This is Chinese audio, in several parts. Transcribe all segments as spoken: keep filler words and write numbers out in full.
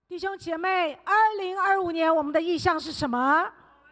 弟兄姐妹，二零二五年我们的意向是什么？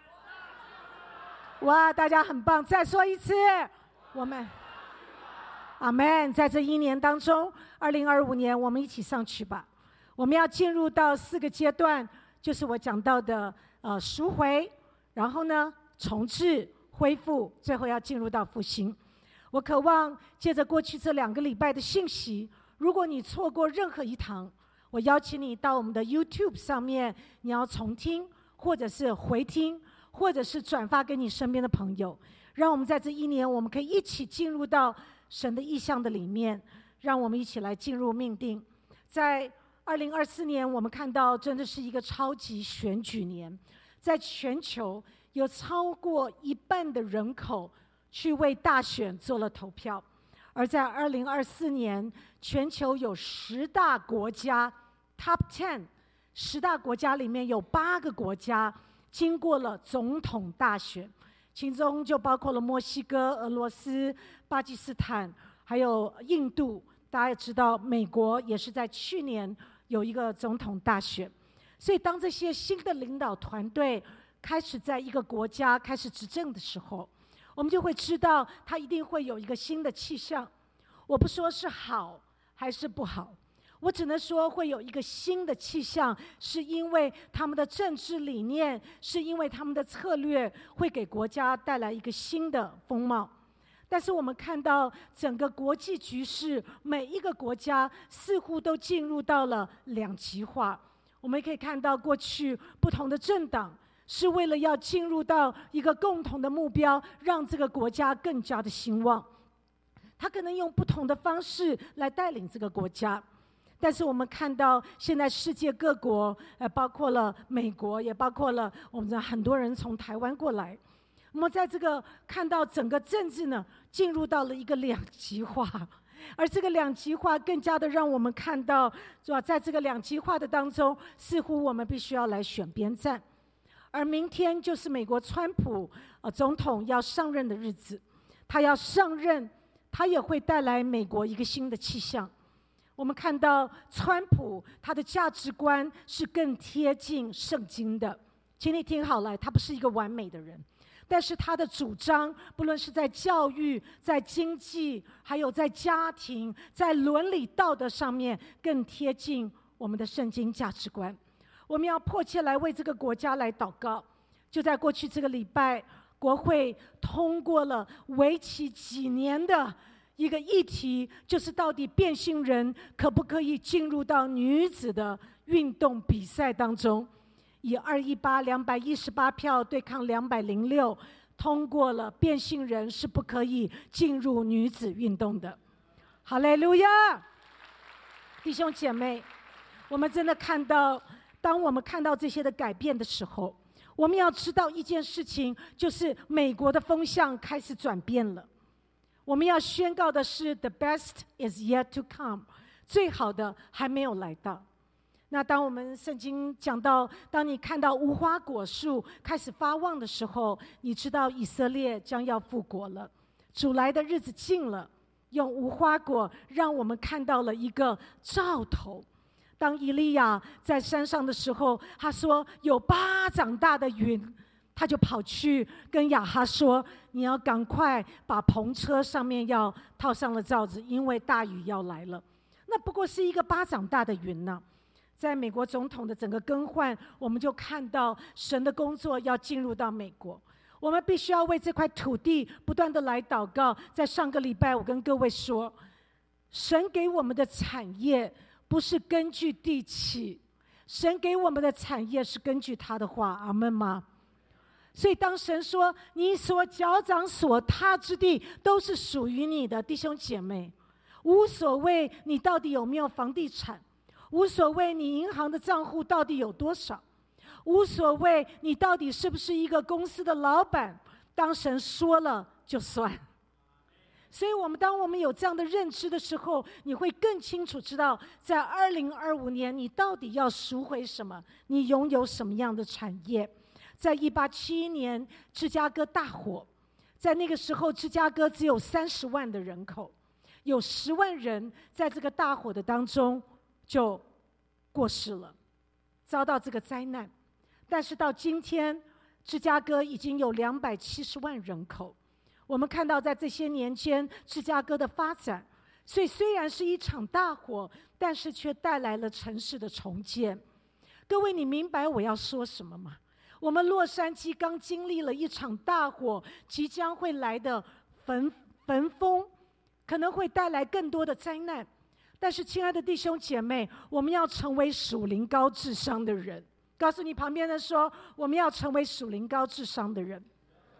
哇，大家很棒！再说一次，我们阿们。在这一年当中，二零二五年我们一起上去吧。我们要进入到四个阶段，就是我讲到的呃赎回，然后呢重置、恢复，最后要进入到复兴。我渴望借着过去这两个礼拜的信息，如果你错过任何一堂，我邀请你到我们的 YouTube 上面，你要重听，或者是回听，或者是转发给你身边的朋友，让我们在这一年，我们可以一起进入到神的意象的里面，让我们一起来进入命定。在二零二四年，我们看到真的是一个超级选举年，在全球有超过一半的人口去为大选做了投票。而在二零二四年，全球有十大国家 Top Ten， 十大国家里面有八个国家经过了总统大选，其中就包括了墨西哥、俄罗斯、巴基斯坦，还有印度。大家也知道，美国也是在去年有一个总统大选。所以，当这些新的领导团队开始在一个国家开始执政的时候，我们就会知道，它一定会有一个新的气象。我不说是好还是不好，我只能说会有一个新的气象，是因为他们的政治理念，是因为他们的策略会给国家带来一个新的风貌。但是我们看到整个国际局势，每一个国家似乎都进入到了两极化。我们可以看到过去不同的政党是为了要进入到一个共同的目标，让这个国家更加的兴旺。他可能用不同的方式来带领这个国家，但是我们看到现在世界各国，呃，包括了美国，也包括了我们的很多人从台湾过来。那么在这个看到整个政治呢，进入到了一个两极化，而这个两极化更加的让我们看到，是吧？在这个两极化的当中，似乎我们必须要来选边站。而明天就是美国川普呃总统要上任的日子，他要上任，他也会带来美国一个新的气象。我们看到川普他的价值观是更贴近圣经的，请你听好了，他不是一个完美的人，但是他的主张，不论是在教育、在经济，还有在家庭、在伦理道德上面，更贴近我们的圣经价值观。我们要迫切来为这个国家来祷告。就在过去这个礼拜，国会通过了为期几年的一个议题，就是到底变性人可不可以进入到女子的运动比赛当中。以二一八两百一十八票对抗两百零六，通过了变性人是不可以进入女子运动的。哈利路亚！弟兄姐妹，我们真的看到，当我们看到这些的改变的时候，我们要知道一件事情，就是美国的风向开始转变了。我们要宣告的是 ，the best is yet to come， 最好的还没有来到。那当我们圣经讲到，当你看到无花果树开始发旺的时候，你知道以色列将要复国了，主来的日子近了。用无花果让我们看到了一个兆头。当以利亚在山上的时候，他说有巴掌大的云，他就跑去跟亚哈说，你要赶快把篷车上面要套上了罩子，因为大雨要来了。那不过是一个巴掌大的云呢。在美国总统的整个更换，我们就看到神的工作要进入到美国。我们必须要为这块土地不断的来祷告。在上个礼拜我跟各位说，神给我们的产业不是根据地气，神给我们的产业是根据他的话。阿们吗？所以当神说你所脚掌所踏之地都是属于你的，弟兄姐妹，无所谓你到底有没有房地产，无所谓你银行的账户到底有多少，无所谓你到底是不是一个公司的老板，当神说了就算。所以我们当我们有这样的认知的时候，你会更清楚知道，在二零二五年你到底要赎回什么，你拥有什么样的产业。在一八七一年芝加哥大火，在那个时候芝加哥只有三十万的人口，有十万人在这个大火的当中就过世了。 遭到这个灾难，但是到今天，芝加哥已经有两百七十万人口。我们看到在这些年间，芝加哥的发展，所以虽然是一场大火，但是却带来了城市的重建。各位，你明白我要说什么吗？我们洛杉矶刚经历了一场大火，即将会来的焚焚风，可能会带来更多的灾难。但是亲爱的弟兄姐妹，我们要成为属灵高智商的人。告诉你旁边的说，我们要成为属灵高智商的人。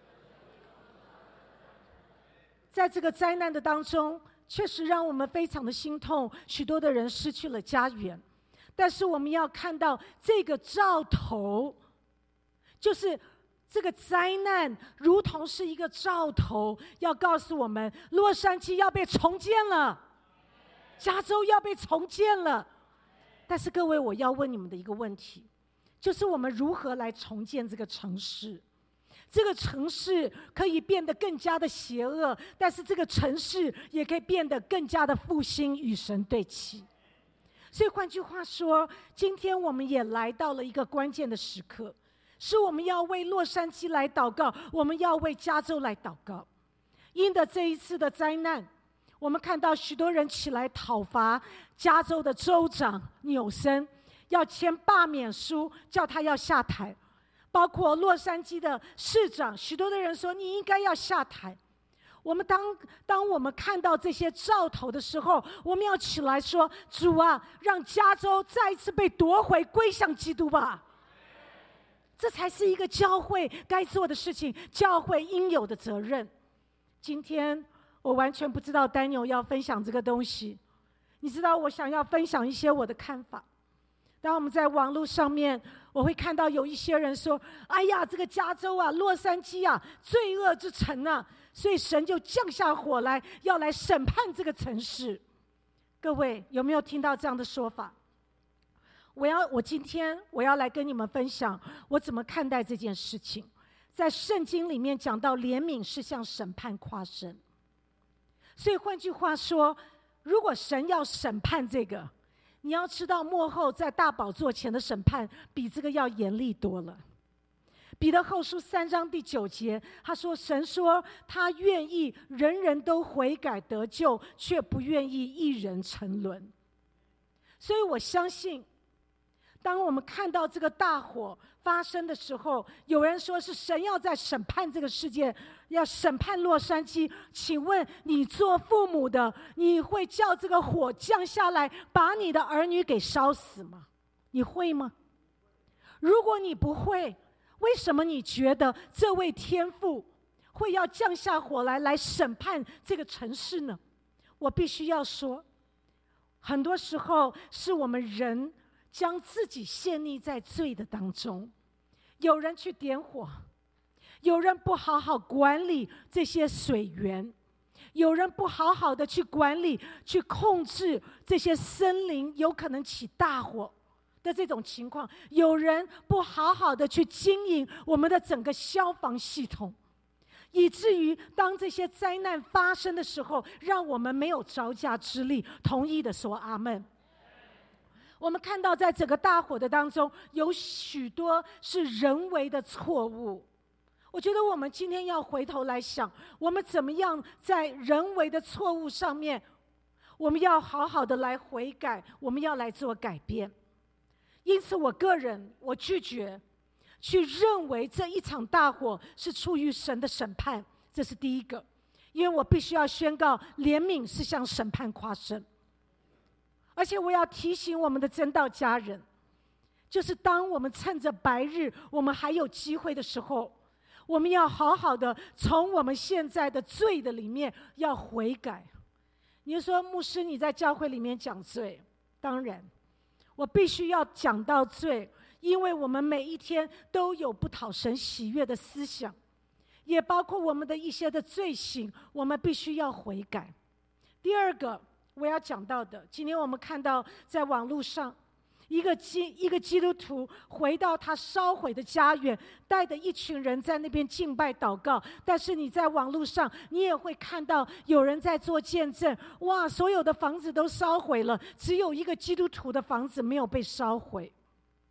在这个灾难的当中，确实让我们非常的心痛，许多的人失去了家园。但是我们要看到这个兆头，就是这个灾难如同是一个兆头，要告诉我们洛杉矶要被重建了，加州要被重建了。但是各位，我要问你们的一个问题，就是我们如何来重建这个城市？这个城市可以变得更加的邪恶，但是这个城市也可以变得更加的复兴，与神对齐。所以换句话说，今天我们也来到了一个关键的时刻，是我们要为洛杉矶来祷告，我们要为加州来祷告。因着这一次的灾难，我们看到许多人起来讨伐加州的州长纽森，要签罢免书，叫他要下台。包括洛杉矶的市长，许多的人说你应该要下台。我们当当我们看到这些兆头的时候，我们要起来说，主啊，让加州再一次被夺回，归向基督吧。这才是一个教会该做的事情，教会应有的责任。今天我完全不知道丹尼尔要分享这个东西，你知道我想要分享一些我的看法。当我们在网络上面，我会看到有一些人说，哎呀，这个加州啊，洛杉矶啊，罪恶之城啊，所以神就降下火来，要来审判这个城市。各位有没有听到这样的说法？我要我今天我要来跟你们分享我怎么看待这件事情。在圣经里面讲到，怜悯是向审判跨身。所以换句话说，如果神要审判这个，你要知道末后在大宝座前的审判比这个要严厉多了。彼得后书三章第九节，他说，神说他愿意人人都悔改得救，却不愿意一人沉沦。所以我相信，当我们看到这个大火发生的时候，有人说是神要在审判这个世界，要审判洛杉矶。请问你做父母的，你会叫这个火降下来，把你的儿女给烧死吗？你会吗？如果你不会，为什么你觉得这位天父会要降下火来，来审判这个城市呢？我必须要说，很多时候是我们人将自己陷溺在罪的当中。有人去点火，有人不好好管理这些水源，有人不好好的去管理、去控制这些森林有可能起大火的这种情况，有人不好好的去经营我们的整个消防系统，以至于当这些灾难发生的时候，让我们没有招架之力。同意的说阿们。我们看到在整个大火的当中，有许多是人为的错误。我觉得我们今天要回头来想，我们怎么样在人为的错误上面，我们要好好的来悔改，我们要来做改变。因此我个人我拒绝去认为这一场大火是出于神的审判，这是第一个。因为我必须要宣告，怜悯是向审判跨身。而且我要提醒我们的真道家人，就是当我们趁着白日我们还有机会的时候，我们要好好的从我们现在的罪的里面要悔改。你就说，牧师你在教会里面讲罪，当然我必须要讲到罪，因为我们每一天都有不讨神喜悦的思想，也包括我们的一些的罪行，我们必须要悔改。第二个我要讲到的，今天我们看到在网络上，一个基一个基督徒回到他烧毁的家园，带着一群人在那边敬拜祷告。但是你在网络上，你也会看到有人在做见证，哇，所有的房子都烧毁了，只有一个基督徒的房子没有被烧毁。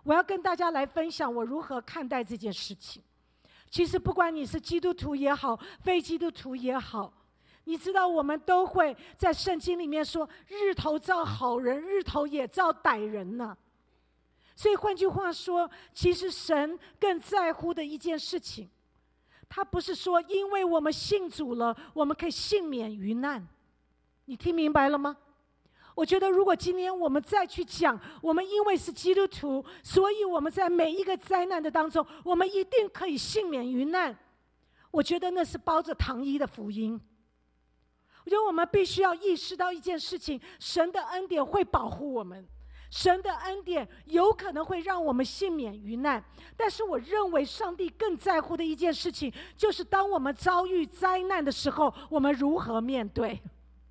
我要跟大家来分享我如何看待这件事情。其实不管你是基督徒也好，非基督徒也好，你知道我们都会在圣经里面说，日头照好人，日头也照歹人呢。所以换句话说，其实神更在乎的一件事情，他不是说因为我们信主了，我们可以幸免于难。你听明白了吗？我觉得如果今天我们再去讲，我们因为是基督徒，所以我们在每一个灾难的当中，我们一定可以幸免于难，我觉得那是包着糖衣的福音。我觉得我们必须要意识到一件事情，神的恩典会保护我们，神的恩典有可能会让我们幸免于难。但是我认为上帝更在乎的一件事情，就是当我们遭遇灾难的时候，我们如何面对。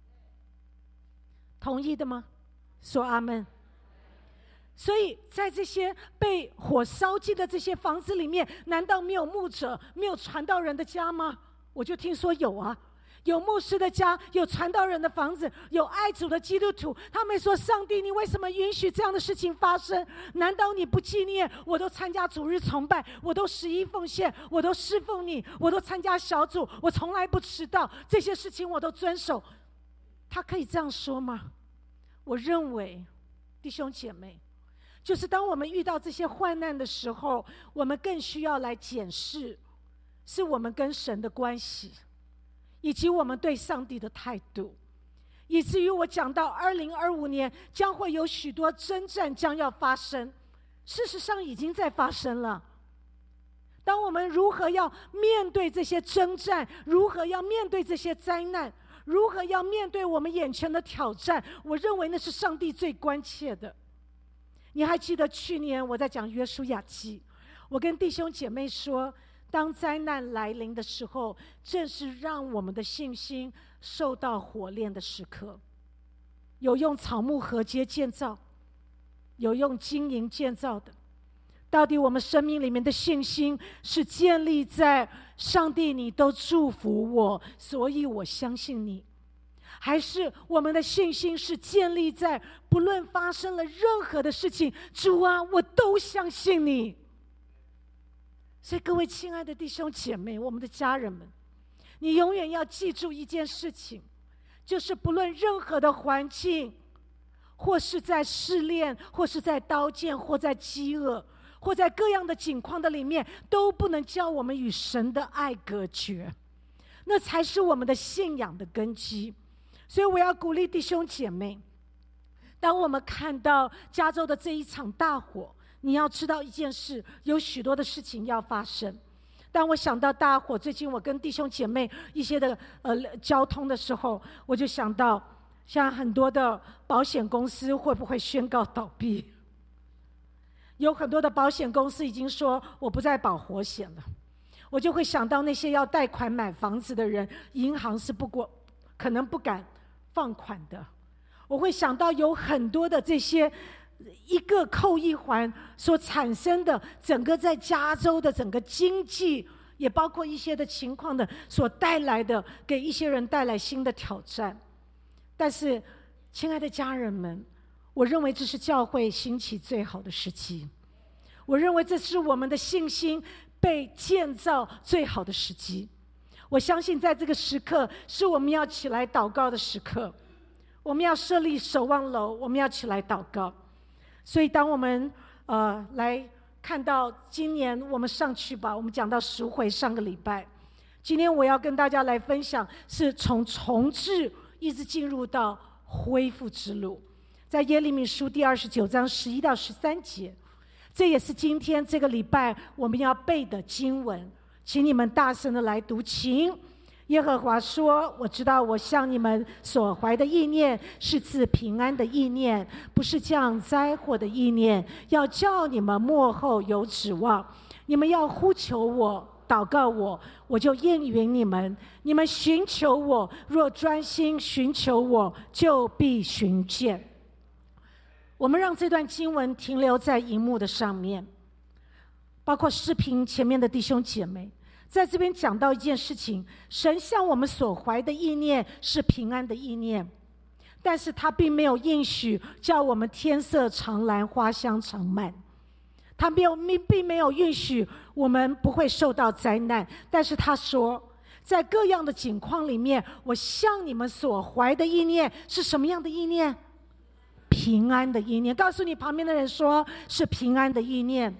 同意的吗？说阿们。所以在这些被火烧尽的这些房子里面，难道没有牧者，没有传道人的家吗？我就听说有啊，有牧师的家，有传道人的房子，有爱主的基督徒。他们说，上帝你为什么允许这样的事情发生？难道你不纪念我都参加主日崇拜，我都十一奉献，我都侍奉你，我都参加小组，我从来不迟到，这些事情我都遵守。他可以这样说吗？我认为弟兄姐妹，就是当我们遇到这些患难的时候，我们更需要来检视是我们跟神的关系，以及我们对上帝的态度。以至于我讲到二零二五年将会有许多征战将要发生，事实上已经在发生了。当我们如何要面对这些征战，如何要面对这些灾难，如何要面对我们眼前的挑战，我认为那是上帝最关切的。你还记得去年我在讲约书亚记，我跟弟兄姐妹说，当灾难来临的时候，正是让我们的信心受到火炼的时刻。有用草木禾秸建造，有用金银建造的。到底我们生命里面的信心是建立在上帝你都祝福我，所以我相信你，还是我们的信心是建立在不论发生了任何的事情，主啊我都相信你。所以各位亲爱的弟兄姐妹，我们的家人们，你永远要记住一件事情，就是不论任何的环境，或是在试炼，或是在刀剑，或在饥饿，或在各样的境况的里面，都不能叫我们与神的爱隔绝，那才是我们的信仰的根基。所以我要鼓励弟兄姐妹，当我们看到加州的这一场大火，你要知道一件事，有许多的事情要发生。当我想到大火，最近我跟弟兄姐妹一些的呃交通的时候，我就想到像很多的保险公司会不会宣告倒闭。有很多的保险公司已经说我不再保活险了，我就会想到那些要贷款买房子的人，银行是不过可能不敢放款的。我会想到有很多的这些一个扣一环所产生的整个在加州的整个经济，也包括一些的情况的所带来的，给一些人带来新的挑战。但是亲爱的家人们，我认为这是教会兴起最好的时机，我认为这是我们的信心被建造最好的时机。我相信在这个时刻是我们要起来祷告的时刻，我们要设立守望楼，我们要起来祷告。所以当我们呃来看到今年我们上去吧，我们讲到赎回上个礼拜，今天我要跟大家来分享是从重置一直进入到恢复之路，在耶利米书第二十九章十一到十三节，这也是今天这个礼拜我们要背的经文，请你们大声的来读。请耶和华说，我知道我向你们所怀的意念是赐平安的意念，不是降灾祸的意念，要叫你们末后有指望。你们要呼求我，祷告我，我就应允你们。你们寻求我，若专心寻求我，就必寻见。我们让这段经文停留在荧幕的上面，包括视频前面的弟兄姐妹，在这边讲到一件事情，神向我们所怀的意念是平安的意念，但是他并没有应许叫我们天色常蓝花香常漫。 他没有并没有允许我们不会受到灾难，但是他说，在各样的境况里面，我向你们所怀的意念是什么样的意念？平安的意念。告诉你旁边的人说，是平安的意念。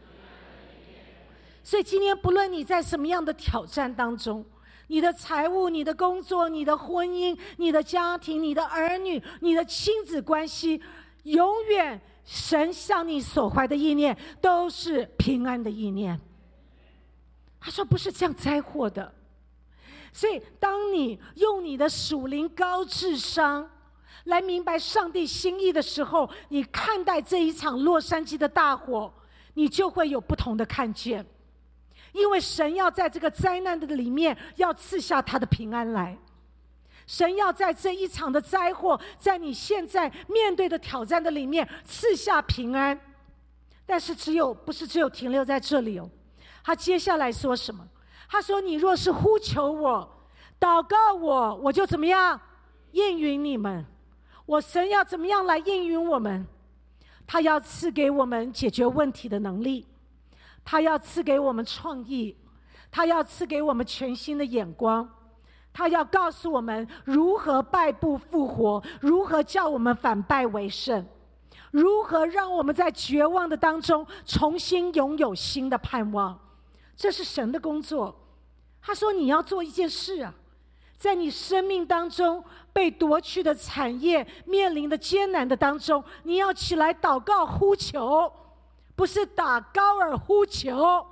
所以今天不论你在什么样的挑战当中，你的财务、你的工作、你的婚姻、你的家庭、你的儿女、你的亲子关系，永远神向你所怀的意念都是平安的意念。他说不是这样灾祸的。所以当你用你的属灵高智商来明白上帝心意的时候，你看待这一场洛杉矶的大火，你就会有不同的看见。因为神要在这个灾难的里面要赐下他的平安来，神要在这一场的灾祸，在你现在面对的挑战的里面赐下平安。但是只有不是只有停留在这里哦，他接下来说什么？他说，你若是呼求我，祷告我，我就怎么样应允你们。我神要怎么样来应允我们？他要赐给我们解决问题的能力，他要赐给我们创意，他要赐给我们全新的眼光，他要告诉我们如何败不复活，如何叫我们反败为胜，如何让我们在绝望的当中重新拥有新的盼望。这是神的工作。他说你要做一件事啊，在你生命当中被夺去的产业面临的艰难的当中，你要起来祷告呼求，不是打高尔呼求，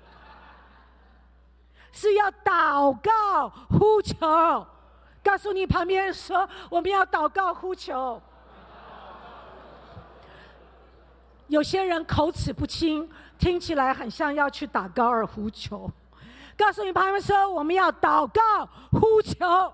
是要祷告呼求。告诉你旁边人说，我们要祷告呼求。有些人口齿不清，听起来很像要去打高尔夫球。告诉你旁边说，我们要祷告呼求。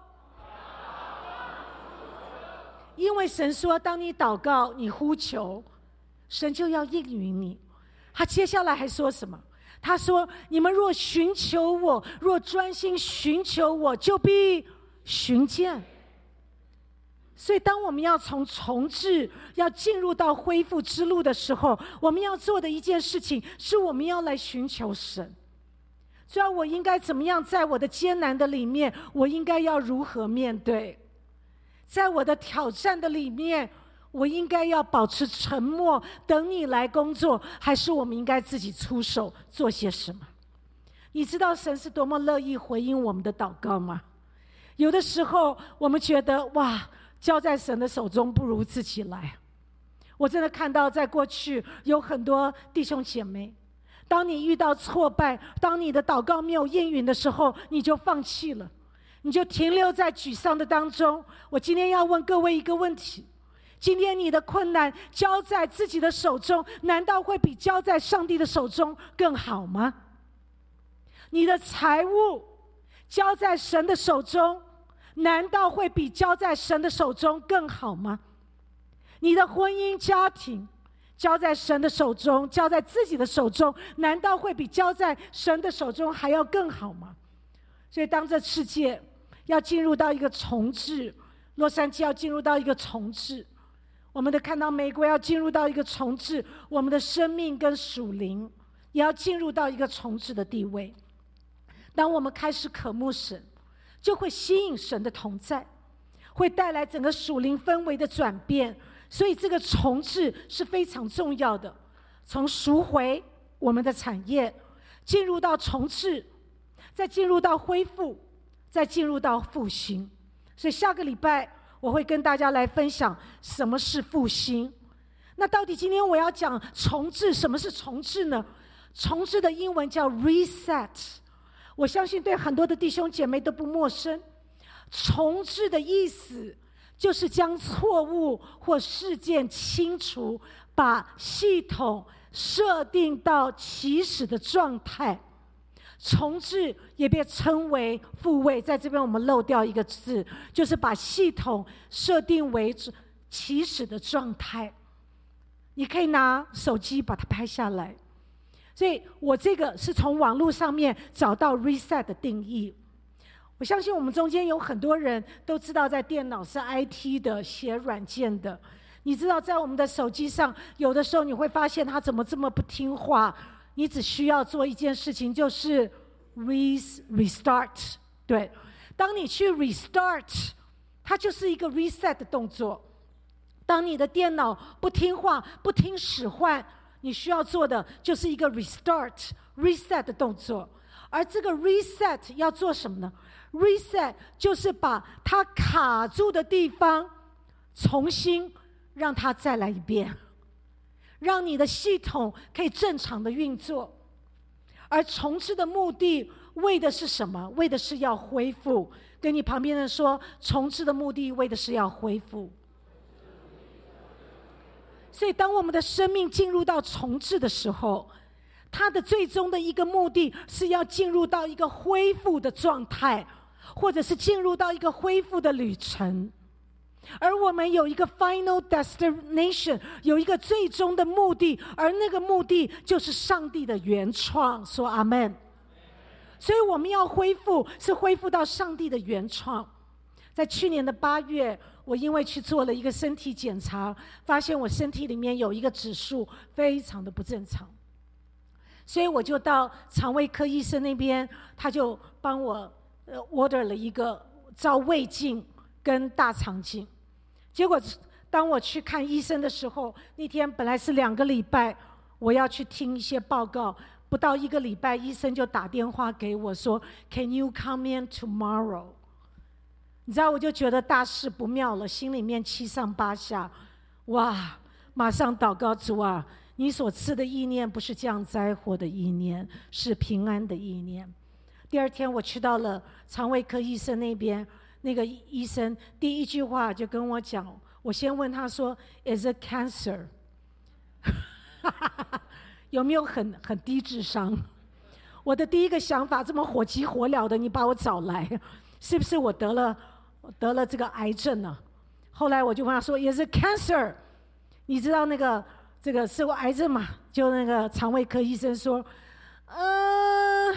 因为神说，当你祷告你呼求，神就要应允你。他接下来还说什么？他说，你们若寻求我，若专心寻求我，就必寻见。所以当我们要从重置要进入到恢复之路的时候，我们要做的一件事情是，我们要来寻求神。所以我应该怎么样在我的艰难的里面，我应该要如何面对？在我的挑战的里面，我应该要保持沉默等你来工作，还是我们应该自己出手做些什么？你知道神是多么乐意回应我们的祷告吗？有的时候我们觉得哇，交在神的手中不如自己来。我真的看到在过去有很多弟兄姐妹，当你遇到挫败，当你的祷告没有应允的时候，你就放弃了，你就停留在沮丧的当中。我今天要问各位一个问题，今天你的困难交在自己的手中，难道会比交在上帝的手中更好吗？你的财物交在神的手中，难道会比交在神的手中更好吗？你的婚姻家庭交在神的手中，交在自己的手中，难道会比交在神的手中还要更好吗？所以当这世界要进入到一个重置，洛杉矶要进入到一个重置，我们的看到美国要进入到一个重置，我们的生命跟属灵也要进入到一个重置的地位。当我们开始渴慕神，就会吸引神的同在，会带来整个属灵氛围的转变。所以这个重置是非常重要的，从赎回我们的产业，进入到重置，再进入到恢复，再进入到复兴。所以下个礼拜我会跟大家来分享什么是复兴。那到底今天我要讲重置，什么是重置呢？重置的英文叫 reset， 我相信对很多的弟兄姐妹都不陌生。重置的意思就是将错误或事件清除，把系统设定到起始的状态。重置也被称为复位，在这边我们漏掉一个字，就是把系统设定为起始的状态。你可以拿手机把它拍下来。所以我这个是从网络上面找到 reset 的定义。我相信我们中间有很多人都知道，在电脑是 I T 的，写软件的。 你知道在我们的手机上，有的时候你会发现它怎么这么不听话，你只需要做一件事情，就是 restart。 对，当你去 restart， 它就是一个 reset 的动作。当你的电脑不听话、不听使唤，你需要做的就是一个 restart reset 的动作。而这个 reset 要做什么呢？ reset 就是把它卡住的地方重新让它再来一遍，让你的系统可以正常的运作。而重置的目的为的是什么？为的是要恢复。跟你旁边人说，重置的目的为的是要恢复。所以当我们的生命进入到重置的时候，它的最终的一个目的是要进入到一个恢复的状态，或者是进入到一个恢复的旅程。而我们有一个 final destination， 有一个最终的目的，而那个目的就是上帝的原创。说阿们。所以我们要恢复，是恢复到上帝的原创。在去年的八月，我因为去做了一个身体检查，发现我身体里面有一个指数非常的不正常，所以我就到肠胃科医生那边，他就帮我呃 order 了一个照胃镜跟大肠镜。结果当我去看医生的时候，那天本来是两个礼拜我要去听一些报告，不到一个礼拜，医生就打电话给我说 Can you come in tomorrow？ 你知道，我就觉得大事不妙了，心里面七上八下。哇，马上祷告，主啊，你所赐的意念不是降灾祸的意念，是平安的意念。第二天我去到了肠胃科医生那边，那个医生第一句话就跟我讲，我先问他说 Is it cancer？ 有没有很很低智商？我的第一个想法，这么火急火燎的你把我找来，是不是我得了得了这个癌症呢？后来我就问他说 Is it cancer？ 你知道那个这个是我癌症嘛？就那个肠胃科医生说呃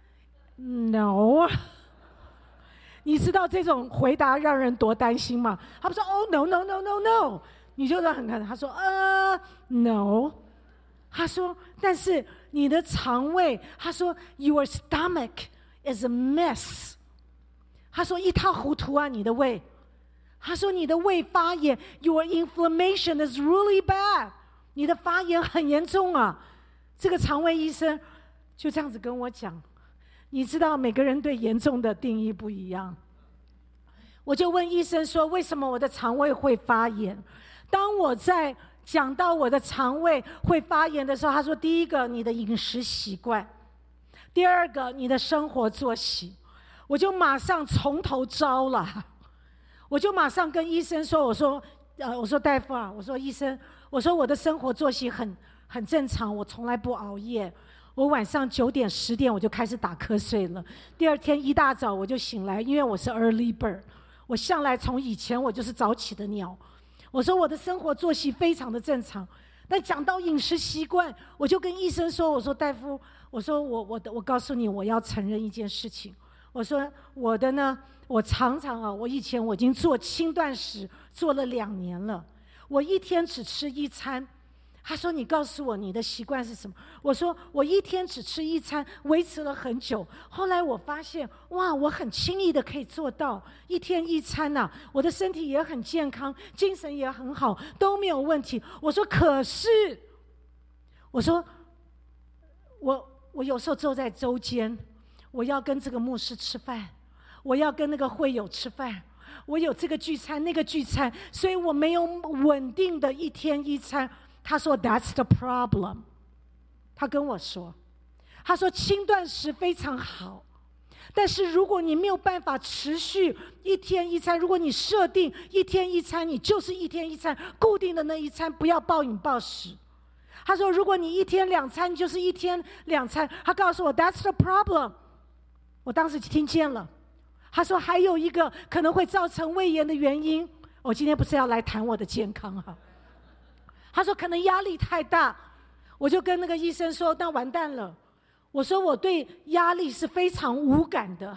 No。 你知道这种回答让人多担心吗？他们说 Oh no no no no no， 你就很看他说呃 No， 他说但是你的肠胃，他说 Your stomach is a mess， 他说一塌糊涂啊你的胃，他说你的胃发炎 Your inflammation is really bad， 你的发炎很严重啊。这个肠胃医生就这样子跟我讲。你知道每个人对严重的定义不一样，我就问医生说为什么我的肠胃会发炎。当我在讲到我的肠胃会发炎的时候，他说第一个你的饮食习惯，第二个你的生活作息。我就马上从头招了，我就马上跟医生说，我说呃，我说大夫啊，我说医生，我说我的生活作息很很正常，我从来不熬夜，我晚上九点十点我就开始打瞌睡了，第二天一大早我就醒来，因为我是 early bird， 我向来从以前我就是早起的鸟。我说我的生活作息非常的正常，但讲到饮食习惯，我就跟医生说，我说大夫，我说我我我告诉你，我要承认一件事情，我说我的呢，我常常啊，我以前我已经做轻断食做了两年了，我一天只吃一餐。他说你告诉我你的习惯是什么？我说我一天只吃一餐，维持了很久，后来我发现哇，我很轻易的可以做到一天一餐啊，我的身体也很健康，精神也很好，都没有问题。我说可是我说我我有时候坐在周间，我要跟这个牧师吃饭，我要跟那个会友吃饭，我有这个聚餐那个聚餐，所以我没有稳定的一天一餐。他说 That's the problem， 他跟我说，他说轻断食非常好，但是如果你没有办法持续一天一餐，如果你设定一天一餐，你就是一天一餐，固定的那一餐，不要暴饮暴食。他说如果你一天两餐，就是一天两餐。他告诉我 That's the problem， 我当时听见了。他说还有一个可能会造成胃炎的原因，我今天不是要来谈我的健康哈。他说可能压力太大，我就跟那个医生说那完蛋了，我说我对压力是非常无感的，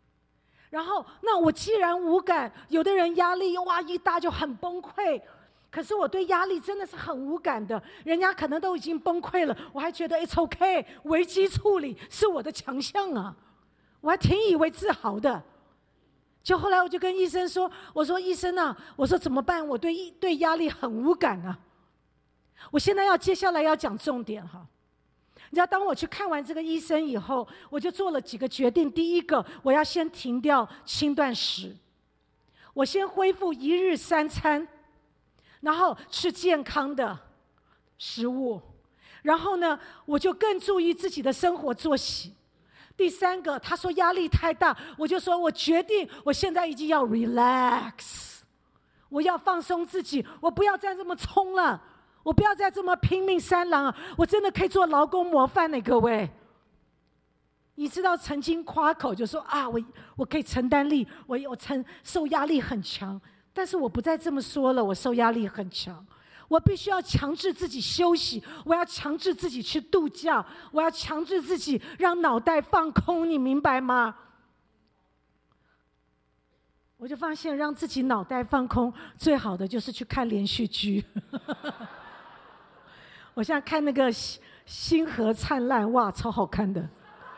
然后那我既然无感，有的人压力哇一大就很崩溃， 可是我对压力真的是很无感的，人家可能都已经崩溃了，我还觉得 it's okay， 危机处理是我的强项啊，我还挺以为自豪的。就后来我就跟医生说，我说医生啊，我说怎么办？我对对压力很无感啊。我现在要接下来要讲重点哈。你知道，当我去看完这个医生以后，我就做了几个决定。第一个，我要先停掉轻断食，我先恢复一日三餐，然后吃健康的食物，然后呢，我就更注意自己的生活作息。第三个，他说压力太大，我就说我决定，我现在已经要 relax， 我要放松自己，我不要再这么冲了，我不要再这么拼命三郎啊！我真的可以做劳工模范呢，各位。你知道曾经夸口就说啊，我我可以承担力，我我承受压力很强，但是我不再这么说了，我受压力很强。我必须要强制自己休息，我要强制自己去度假，我要强制自己让脑袋放空，你明白吗？我就发现让自己脑袋放空最好的就是去看连续剧。我现在看那个《星河灿烂》，哇，超好看的。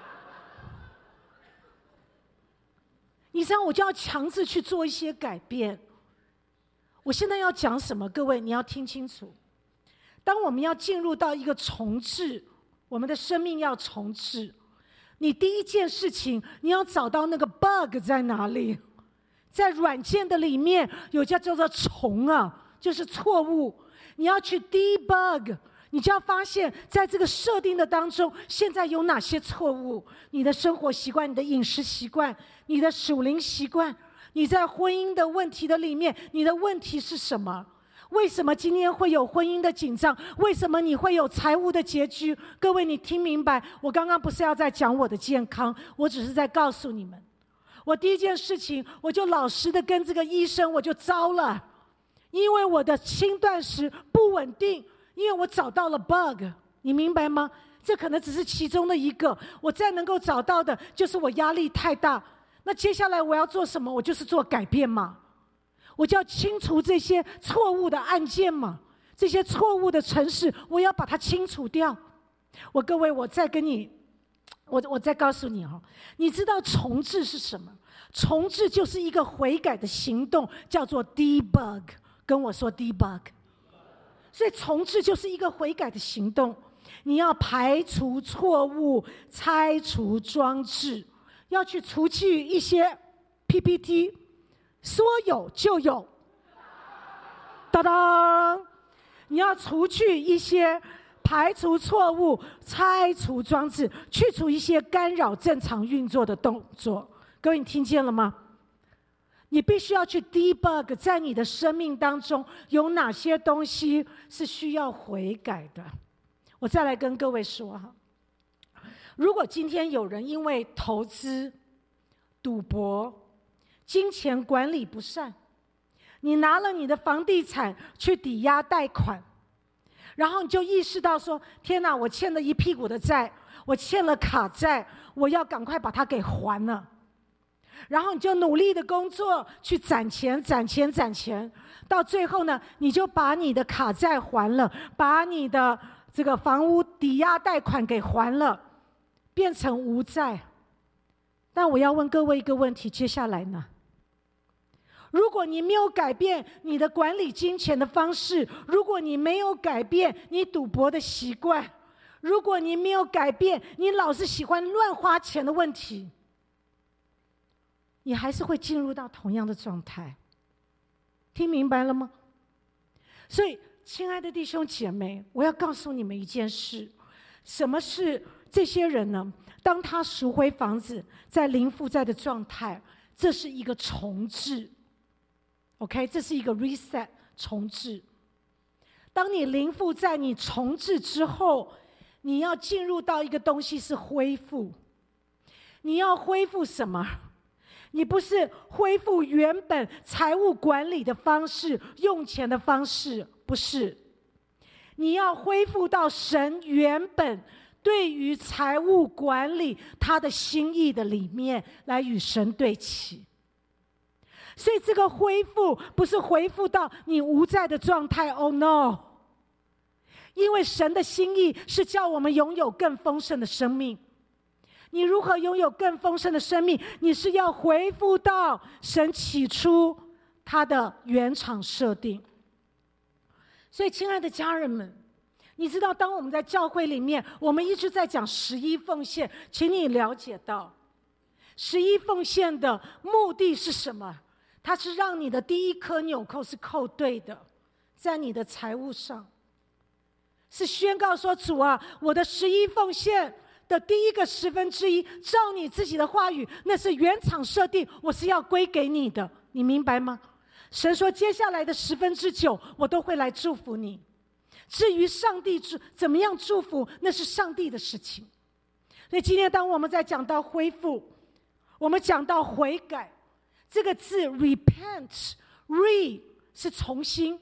你知道，我就要强制去做一些改变。我现在要讲什么？各位，你要听清楚。当我们要进入到一个重置，我们的生命要重置，你第一件事情，你要找到那个 bug 在哪里。在软件的里面有叫叫做虫啊，就是错误。你要去 debug， 你就要发现在这个设定的当中，现在有哪些错误。你的生活习惯，你的饮食习惯，你的属灵习惯，你在婚姻的问题的里面，你的问题是什么？为什么今天会有婚姻的紧张？为什么你会有财务的拮据？各位，你听明白，我刚刚不是要在讲我的健康，我只是在告诉你们，我第一件事情，我就老实的跟这个医生，我就糟了，因为我的轻断食不稳定，因为我找到了 bug， 你明白吗？这可能只是其中的一个，我再能够找到的就是我压力太大。那接下来我要做什么？我就是做改变嘛，我就要清除这些错误的案件嘛，这些错误的程式，我要把它清除掉。我各位，我再跟你，我我再告诉你哈、哦，你知道重置是什么？重置就是一个悔改的行动，叫做 debug。跟我说 debug。所以重置就是一个悔改的行动，你要排除错误，拆除装置。要去除去一些 P P T， 说有就有，当当，你要除去一些，排除错误，拆除装置，去除一些干扰正常运作的动作。各位，你听见了吗？你必须要去 debug， 在你的生命当中有哪些东西是需要悔改的。我再来跟各位说哈。如果今天有人因为投资、赌博、金钱管理不善，你拿了你的房地产去抵押贷款，然后你就意识到说：天哪，我欠了一屁股的债，我欠了卡债，我要赶快把它给还了。然后你就努力的工作，去攒钱、攒钱、攒钱，到最后呢，你就把你的卡债还了，把你的这个房屋抵押贷款给还了。变成无债。但我要问各位一个问题，接下来呢？如果你没有改变你的管理金钱的方式，如果你没有改变你赌博的习惯，如果你没有改变你老是喜欢乱花钱的问题，你还是会进入到同样的状态。听明白了吗？所以亲爱的弟兄姐妹，我要告诉你们一件事，什么是这些人呢？当他赎回房子，在零负债的状态，这是一个重置 OK， 这是一个 reset 重置。当你零负债，你重置之后，你要进入到一个东西是恢复。你要恢复什么？你不是恢复原本财务管理的方式，用钱的方式，不是。你要恢复到神原本对于财务管理他的心意的里面，来与神对齐。 所以这个恢复不是恢复到你无债的状态 ，Oh no！ 因为神的心意是叫我们拥有更丰盛的生命。你如何拥有更丰盛的生命？你是要恢复到神起初他的原厂设定。所以亲爱的家人们，你知道当我们在教会里面，我们一直在讲十一奉献，请你了解到十一奉献的目的是什么？它是让你的第一颗纽扣是扣对的，在你的财务上，是宣告说，主啊，我的十一奉献的第一个十分之一，照你自己的话语，那是原厂设定，我是要归给你的，你明白吗？神说接下来的十分之九我都会来祝福你，至于上帝怎么样祝福，那是上帝的事情。所以今天当我们在讲到恢复，我们讲到悔改，这个字 repent， re 是重新，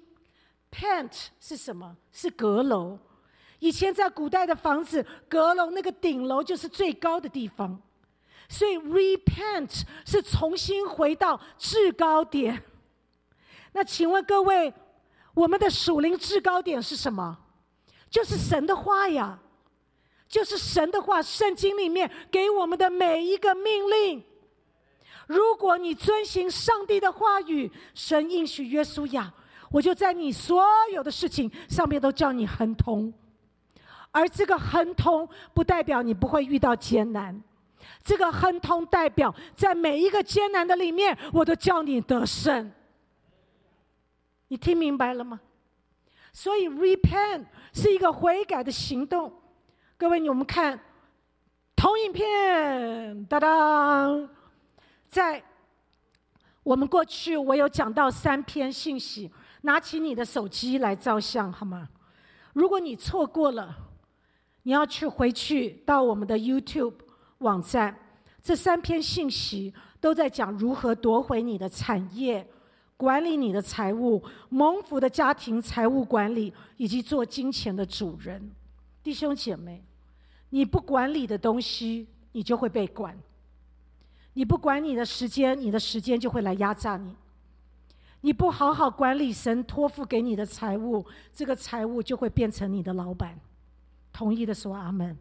pent 是什么？是阁楼。以前在古代的房子，阁楼那个顶楼就是最高的地方，所以 repent 是重新回到制高点。那请问各位，我们的属灵制高点是什么？就是神的话呀，就是神的话，圣经里面给我们的每一个命令。如果你遵行上帝的话语，神应许约书亚，我就在你所有的事情上面都叫你亨通。而这个亨通不代表你不会遇到艰难，这个亨通代表在每一个艰难的里面，我都叫你得胜。你听明白了吗？所以 repent 是一个悔改的行动。各位，我们看同影片，哒哒，在我们过去我有讲到三篇信息，拿起你的手机来照相好吗？如果你错过了，你要去回去到我们的 YouTube 网站，这三篇信息都在讲如何夺回你的产业，管理你的财务，蒙福的家庭财务管理，以及做金钱的主人。弟兄姐妹，你不管理的东西，你就会被管；你不管你的时间，你的时间就会来压榨你；你不好好管理神托付给你的财务，这个财务就会变成你的老板。同意的说阿们。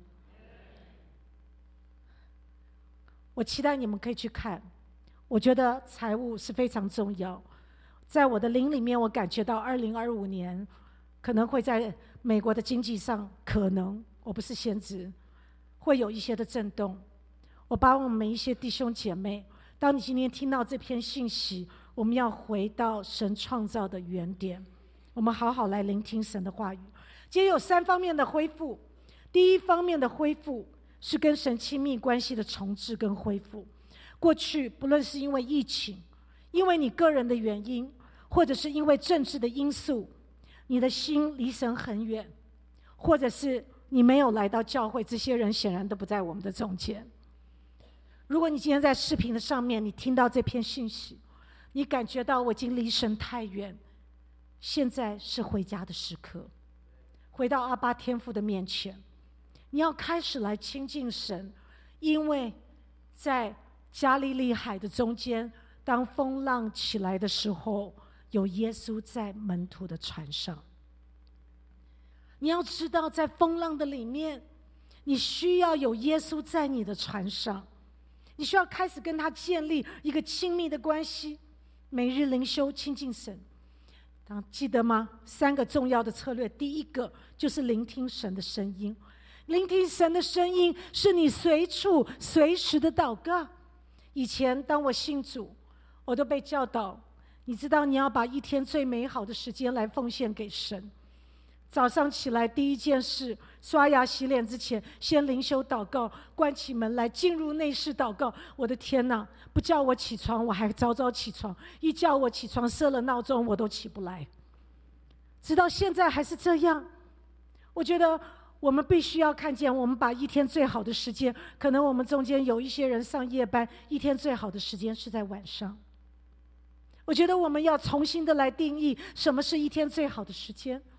我期待你们可以去看，我觉得财务是非常重要。在我的灵里面，我感觉到二零二五年可能会在美国的经济上，可能我不是先知，会有一些的震动。我把我们一些弟兄姐妹，当你今天听到这篇信息，我们要回到神创造的原点，我们好好来聆听神的话语。今天有三方面的恢复。第一方面的恢复是跟神亲密关系的重置跟恢复。过去不论是因为疫情，因为你个人的原因，或者是因为政治的因素，你的心离神很远，或者是你没有来到教会，这些人显然都不在我们的中间。如果你今天在视频的上面，你听到这篇信息，你感觉到我已经离神太远，现在是回家的时刻，回到阿爸天父的面前，你要开始来亲近神。因为在加利利海的中间，当风浪起来的时候，有耶稣在门徒的船上。你要知道，在风浪的里面，你需要有耶稣在你的船上，你需要开始跟他建立一个亲密的关系，每日灵修亲近神。记得吗？三个重要的策略，第一个就是聆听神的声音。聆听神的声音是你随处随时的祷告。以前当我信主，我都被教导，你知道你要把一天最美好的时间来奉献给神。早上起来第一件事，刷牙洗脸之前先灵修祷告，关起门来进入内室祷告。我的天哪，不叫我起床我还早早起床，一叫我起床设了闹钟我都起不来，直到现在还是这样。我觉得我们必须要看见，我们把一天最好的时间，可能我们中间有一些人上夜班，一天最好的时间是在晚上。我觉得我们要重新的来定义什么是一天最好的时间。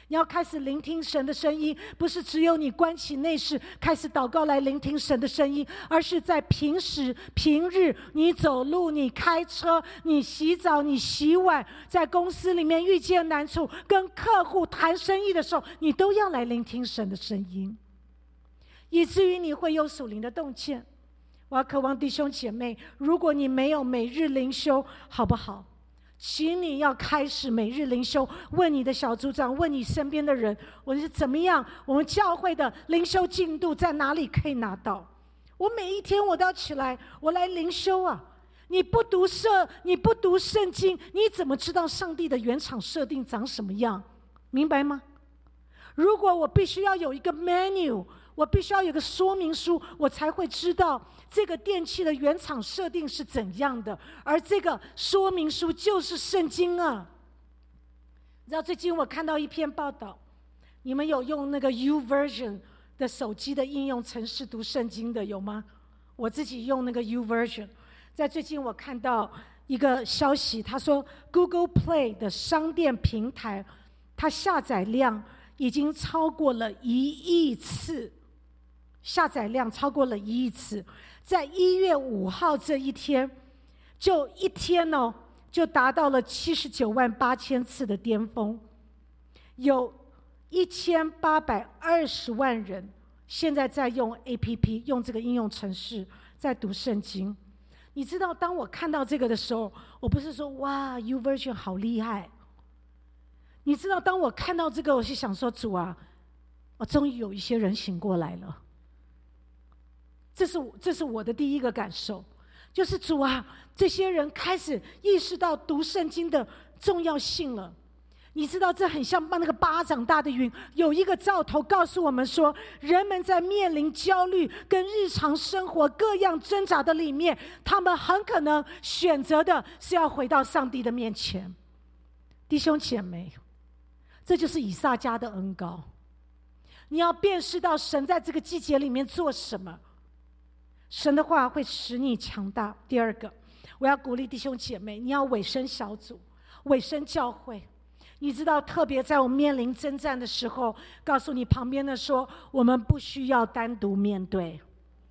你要开始聆听神的声音，不是只有你关起内室开始祷告来聆听神的声音，而是在平时平日你走路、你开车、你洗澡、你洗碗，在公司里面遇见难处，跟客户谈生意的时候，你都要来聆听神的声音，以至于你会有属灵的洞见。我要渴望弟兄姐妹，如果你没有每日灵修，好不好？请你要开始每日灵修，问你的小组长，问你身边的人，我是怎么样？我们教会的灵修进度在哪里可以拿到？我每一天我都要起来，我来灵修啊！你不读圣，你不读圣经，你怎么知道上帝的原厂设定长什么样？明白吗？如果我必须要有一个 menu， 我必须要有个说明书，我才会知道这个电器的原厂设定是怎样的，而这个说明书就是圣经啊。你知道最近我看到一篇报道，你们有用那个 YouVersion 的手机的应用程式读圣经的有吗？我自己用那个 YouVersion。在最近我看到一个消息，他说 Google Play 的商店平台，它下载量已经超过了一亿次，下载量超过了一亿次，在一月五号这一天，就一天哦，就达到了七十九万八千次的巅峰，有一千八百二十万人现在在用 A P P， 用这个应用程式在读圣经。你知道，当我看到这个的时候，我不是说哇 YouVersion 好厉害。你知道，当我看到这个，我是想说，主啊，我终于有一些人醒过来了。这是这是我的第一个感受，就是主啊，这些人开始意识到读圣经的重要性了。你知道，这很像那个巴掌大的云，有一个兆头告诉我们说，人们在面临焦虑跟日常生活各样挣扎的里面，他们很可能选择的是要回到上帝的面前。弟兄姐妹，这就是以撒家的恩膏。你要辨识到神在这个季节里面做什么，神的话会使你强大。第二个，我要鼓励弟兄姐妹，你要委身小组，委身教会。你知道，特别在我们面临征战的时候，告诉你旁边的说，我们不需要单独面对。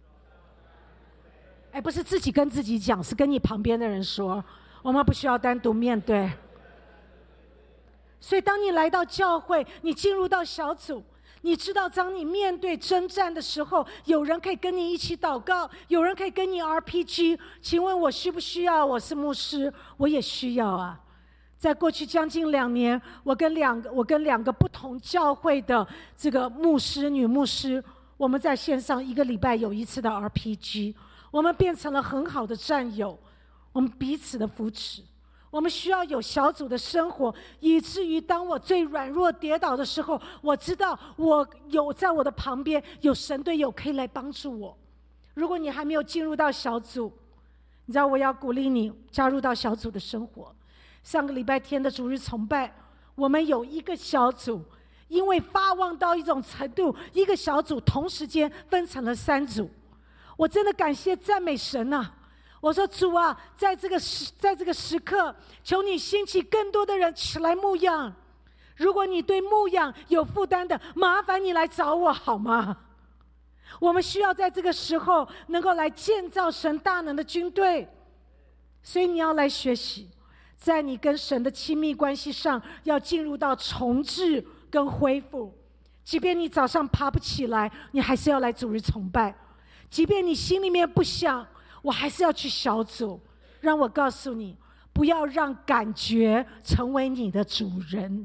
哎，不是自己跟自己讲，是跟你旁边的人说，我们不需要单独面对。所以当你来到教会，你进入到小组，你知道当你面对征战的时候，有人可以跟你一起祷告，有人可以跟你 R P G。 请问我需不需要？我是牧师，我也需要啊。在过去将近两年，我跟两个我跟两个不同教会的这个牧师女牧师，我们在线上一个礼拜有一次的 R P G， 我们变成了很好的战友，我们彼此的扶持。我们需要有小组的生活，以至于当我最软弱跌倒的时候，我知道我有在我的旁边有神队友可以来帮助我。如果你还没有进入到小组，你知道我要鼓励你加入到小组的生活。上个礼拜天的主日崇拜，我们有一个小组，因为发旺到一种程度，一个小组同时间分成了三组。我真的感谢赞美神啊！我说主啊，在这个时在这个时刻，求你兴起更多的人起来牧养。如果你对牧养有负担的，麻烦你来找我好吗？我们需要在这个时候能够来建造神大能的军队，所以你要来学习，在你跟神的亲密关系上，要进入到重置跟恢复。即便你早上爬不起来，你还是要来主日崇拜；即便你心里面不想，我还是要去小组。让我告诉你，不要让感觉成为你的主人。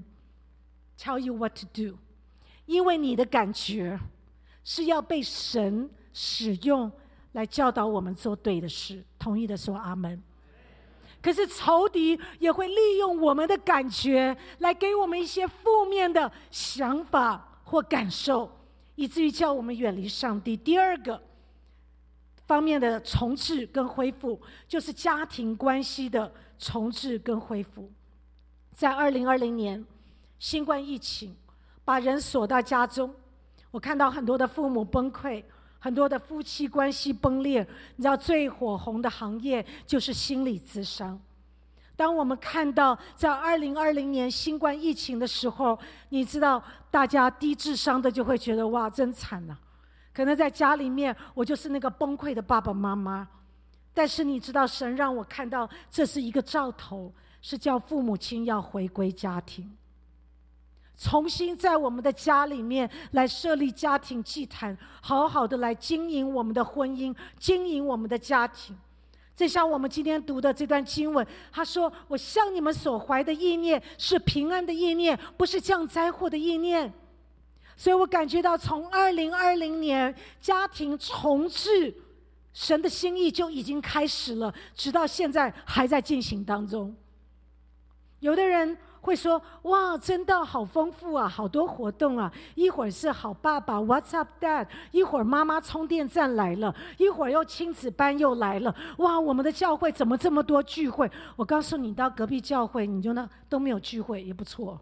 Tell you what to do， 因为你的感觉是要被神使用来教导我们做对的事。同意的说阿们。可是仇敌也会利用我们的感觉来给我们一些负面的想法或感受，以至于叫我们远离上帝。第二个方面的重置跟恢复，就是家庭关系的重置跟恢复。在二零二零年，新冠疫情把人锁到家中，我看到很多的父母崩溃，很多的夫妻关系崩裂。你知道最火红的行业就是心理咨商。 当我们看到在二零二零年新冠疫情的时候，你知道大家低智商的就会觉得哇真惨啊，可能在家里面我就是那个崩溃的爸爸妈妈。但是你知道神让我看到这是一个兆头，是叫父母亲要回归家庭，重新在我们的家里面来设立家庭祭坛，好好的来经营我们的婚姻，经营我们的家庭。就像我们今天读的这段经文，他说我向你们所怀的意念是平安的意念，不是降灾祸的意念。所以我感觉到从二零二零年家庭重置，神的心意就已经开始了，直到现在还在进行当中。有的人会说哇真的好丰富啊，好多活动啊，一会儿是好爸爸 What's up Dad， 一会儿妈妈充电站来了，一会儿又亲子班又来了，哇我们的教会怎么这么多聚会。我告诉你，到隔壁教会你就那都没有聚会也不错。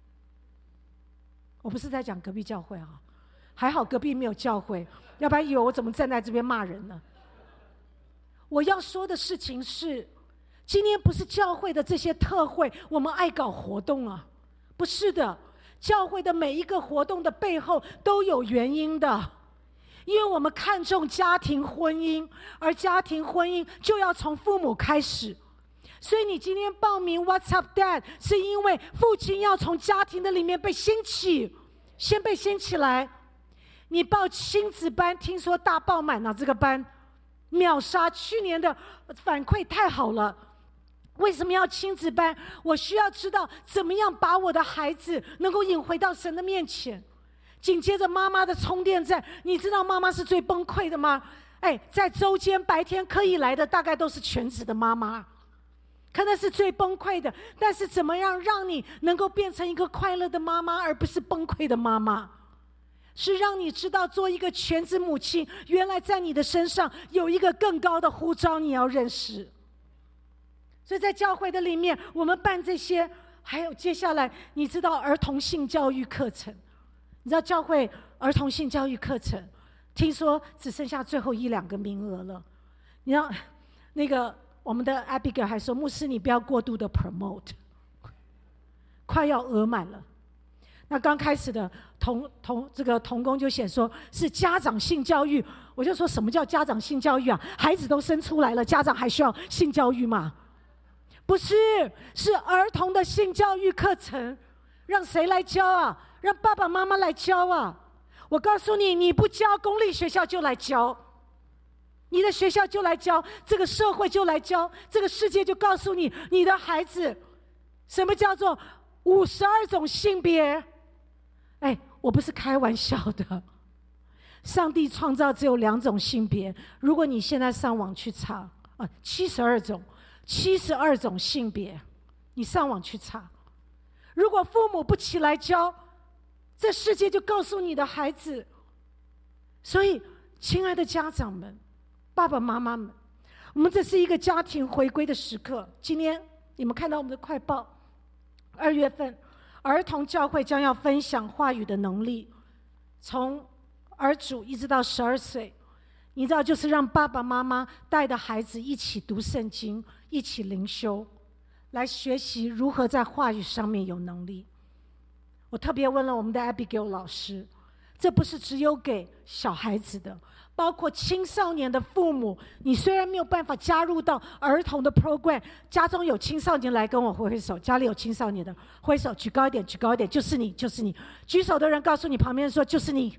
我不是在讲隔壁教会啊，还好隔壁没有教会，要不然以为我怎么站在这边骂人呢。我要说的事情是，今天不是教会的这些特会我们爱搞活动啊，不是的，教会的每一个活动的背后都有原因的，因为我们看重家庭婚姻，而家庭婚姻就要从父母开始。所以你今天报名 What's up Dad， 是因为父亲要从家庭的里面被兴起，先被兴起来。你报亲子班，听说大爆满了，这个班秒杀，去年的反馈太好了。为什么要亲子班？我需要知道怎么样把我的孩子能够引回到神的面前。紧接着妈妈的充电站，你知道妈妈是最崩溃的吗？哎，在周间白天可以来的大概都是全职的妈妈，可能是最崩溃的。但是怎么样让你能够变成一个快乐的妈妈，而不是崩溃的妈妈？是让你知道做一个全职母亲，原来在你的身上有一个更高的呼召，你要认识。所以在教会的里面我们办这些，还有接下来你知道儿童性教育课程，你知道教会儿童性教育课程听说只剩下最后一两个名额了。你知道那个我们的 Abigail 还说，牧师你不要过度的 promote， 快要额满了。那刚开始的同同这个同工就写说是家长性教育，我就说什么叫家长性教育啊？孩子都生出来了，家长还需要性教育吗？不是，是儿童的性教育课程，让谁来教啊？让爸爸妈妈来教啊！我告诉你，你不教，公立学校就来教，你的学校就来教，这个社会就来教，这个世界就告诉你，你的孩子什么叫做五十二种性别。哎，我不是开玩笑的，上帝创造只有两种性别，如果你现在上网去查啊，七十二种七十二种性别，你上网去查。如果父母不起来教，这世界就告诉你的孩子。所以亲爱的家长们，爸爸妈妈们，我们这是一个家庭回归的时刻。今天你们看到我们的快报，二月份儿童教会将要分享话语的能力，从儿主一直到十二岁，你知道就是让爸爸妈妈带着孩子一起读圣经，一起灵修，来学习如何在话语上面有能力。我特别问了我们的 Abigail 老师，这不是只有给小孩子的，包括青少年的父母，你虽然没有办法加入到儿童的 program， 家中有青少年来跟我挥挥手，家里有青少年的挥手，举高一点，举高一点，就是你，就是你。举手的人告诉你旁边说，就是你。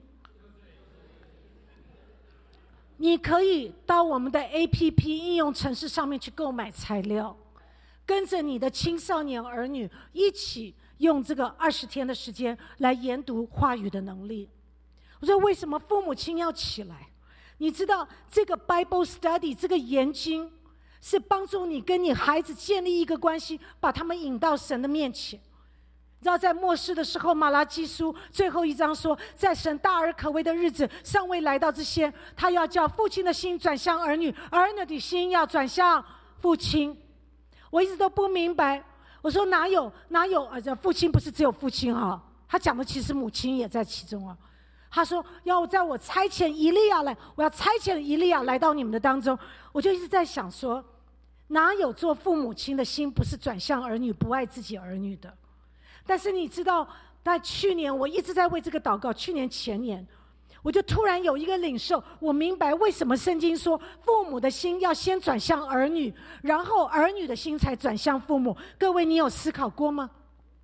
你可以到我们的 A P P 应用程式上面去购买材料，跟着你的青少年儿女一起用这个二十天的时间来研读话语的能力。我说为什么父母亲要起来？你知道这个 Bible Study 这个研经是帮助你跟你孩子建立一个关系，把他们引到神的面前。你知道在末世的时候，马拉基书最后一章说，在神大而可畏的日子尚未来到之前，他要叫父亲的心转向儿女，儿女的心要转向父亲。我一直都不明白，我说哪有哪有啊？这父亲不是只有父亲啊，他讲的其实母亲也在其中啊。他说要在我差遣以利亚来，我要差遣以利亚来到你们的当中。我就一直在想说， 哪有做父母亲的心不是转向儿女，不爱自己儿女的？但是你知道，在去年我一直在为这个祷告，去年前年我就突然有一个领受，我明白为什么圣经说父母的心要先转向儿女，然后儿女的心才转向父母。各位，你有思考过吗？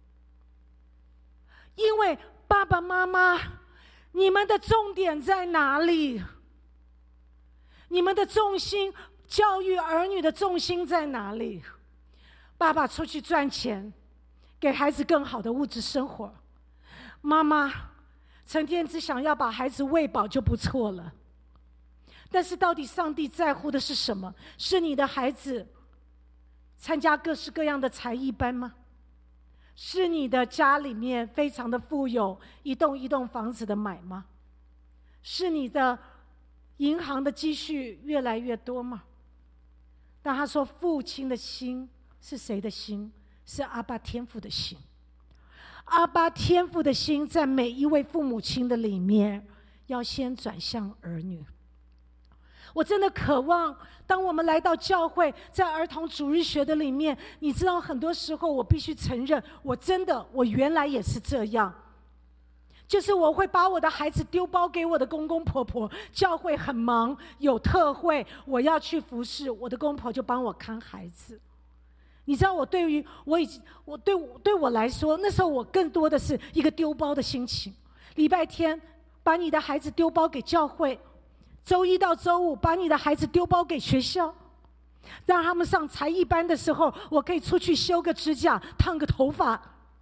因为爸爸妈妈，你们的重点在哪里？你们的重心，教育儿女的重心在哪里？爸爸出去赚钱，给孩子更好的物质生活，妈妈成天只想要把孩子喂饱就不错了。但是到底上帝在乎的是什么？是你的孩子参加各式各样的才艺班吗？是你的家里面非常的富有，一栋一栋房子的买吗？是你的银行的积蓄越来越多吗？当他说父亲的心是谁的心？是阿爸天父的心。阿爸天父的心在每一位父母亲的里面要先转向儿女。我真的渴望，当我们来到教会，在儿童主日学的里面，你知道很多时候我必须承认，我真的我原来也是这样，就是我会把我的孩子丢包给我的公公婆婆，教会很忙有特会，我要去服侍，我的公婆就帮我看孩子。你知道我对于我已经我对对我来说，那时候我更多的是一个丢包的心情。礼拜天把你的孩子丢包给教会，周一到周五把你的孩子丢包给学校，让他们上才艺班的时候，我可以出去修个指甲，烫个头发，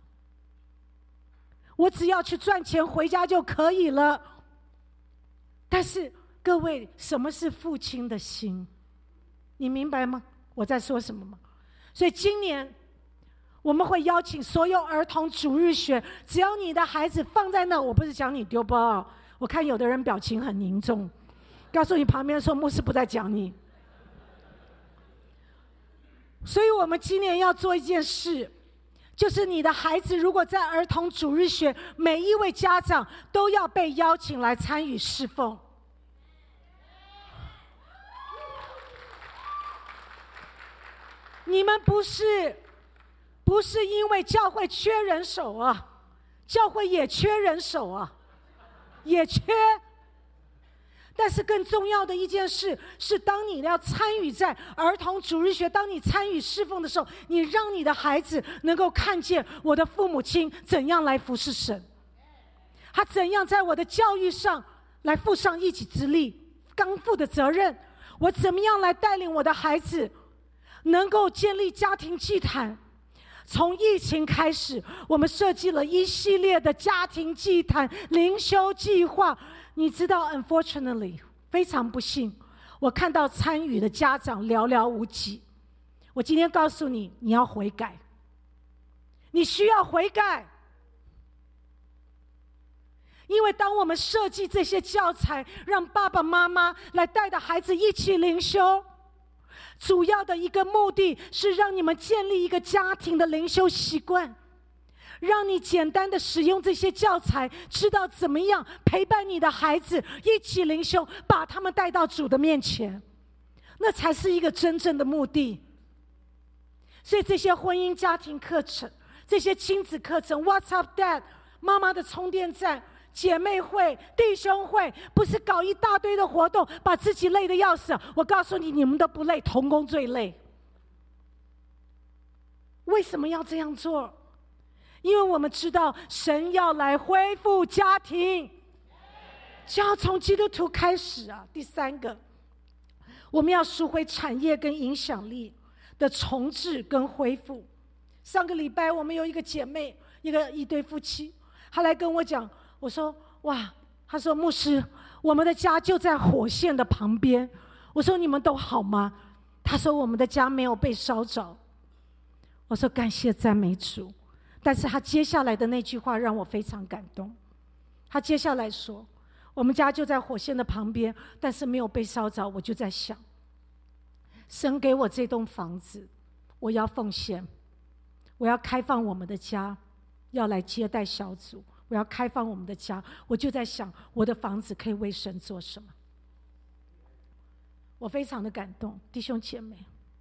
我只要去赚钱回家就可以了。但是各位，什么是父亲的心？你明白吗？我在说什么吗？所以今年我们会邀请所有儿童主日学，只要你的孩子放在那，我不是讲你丢包，我看有的人表情很凝重，告诉你旁边说牧师不在讲你。所以我们今年要做一件事，就是你的孩子如果在儿童主日学，每一位家长都要被邀请来参与侍奉。你们不是不是因为教会缺人手啊，教会也缺人手啊，也缺。但是更重要的一件事是，当你要参与在儿童主日学，当你参与侍奉的时候，你让你的孩子能够看见我的父母亲怎样来服侍神，他怎样在我的教育上来负上一己之力，担负的责任，我怎么样来带领我的孩子能够建立家庭祭坛。从疫情开始，我们设计了一系列的家庭祭坛灵修计划。你知道 unfortunately 非常不幸，我看到参与的家长寥寥无几。我今天告诉你，你要悔改，你需要悔改。因为当我们设计这些教材，让爸爸妈妈来带着孩子一起灵修，主要的一个目的是让你们建立一个家庭的灵修习惯，让你简单的使用这些教材，知道怎么样陪伴你的孩子一起灵修，把他们带到主的面前，那才是一个真正的目的。所以这些婚姻家庭课程，这些亲子课程 What's Up Dad 妈妈的充电站，姐妹会、弟兄会，不是搞一大堆的活动，把自己累得要死。我告诉你，你们都不累，同工最累。为什么要这样做？因为我们知道神要来恢复家庭，就要从基督徒开始啊。第三个，我们要赎回产业跟影响力的重置跟恢复。上个礼拜我们有一个姐妹，一个一对夫妻，她来跟我讲，我说哇，她说牧师，我们的家就在火线的旁边。我说你们都好吗？她说我们的家没有被烧着。我说感谢赞美主。但是她接下来的那句话让我非常感动。她接下来说，我们家就在火线的旁边，但是没有被烧着。我就在想，神给我这栋房子，我要奉献，我要开放我们的家，要来接待小组，我要开放我们的家。我就在想，我的房子可以为神做什么？我非常的感动，弟兄姐妹，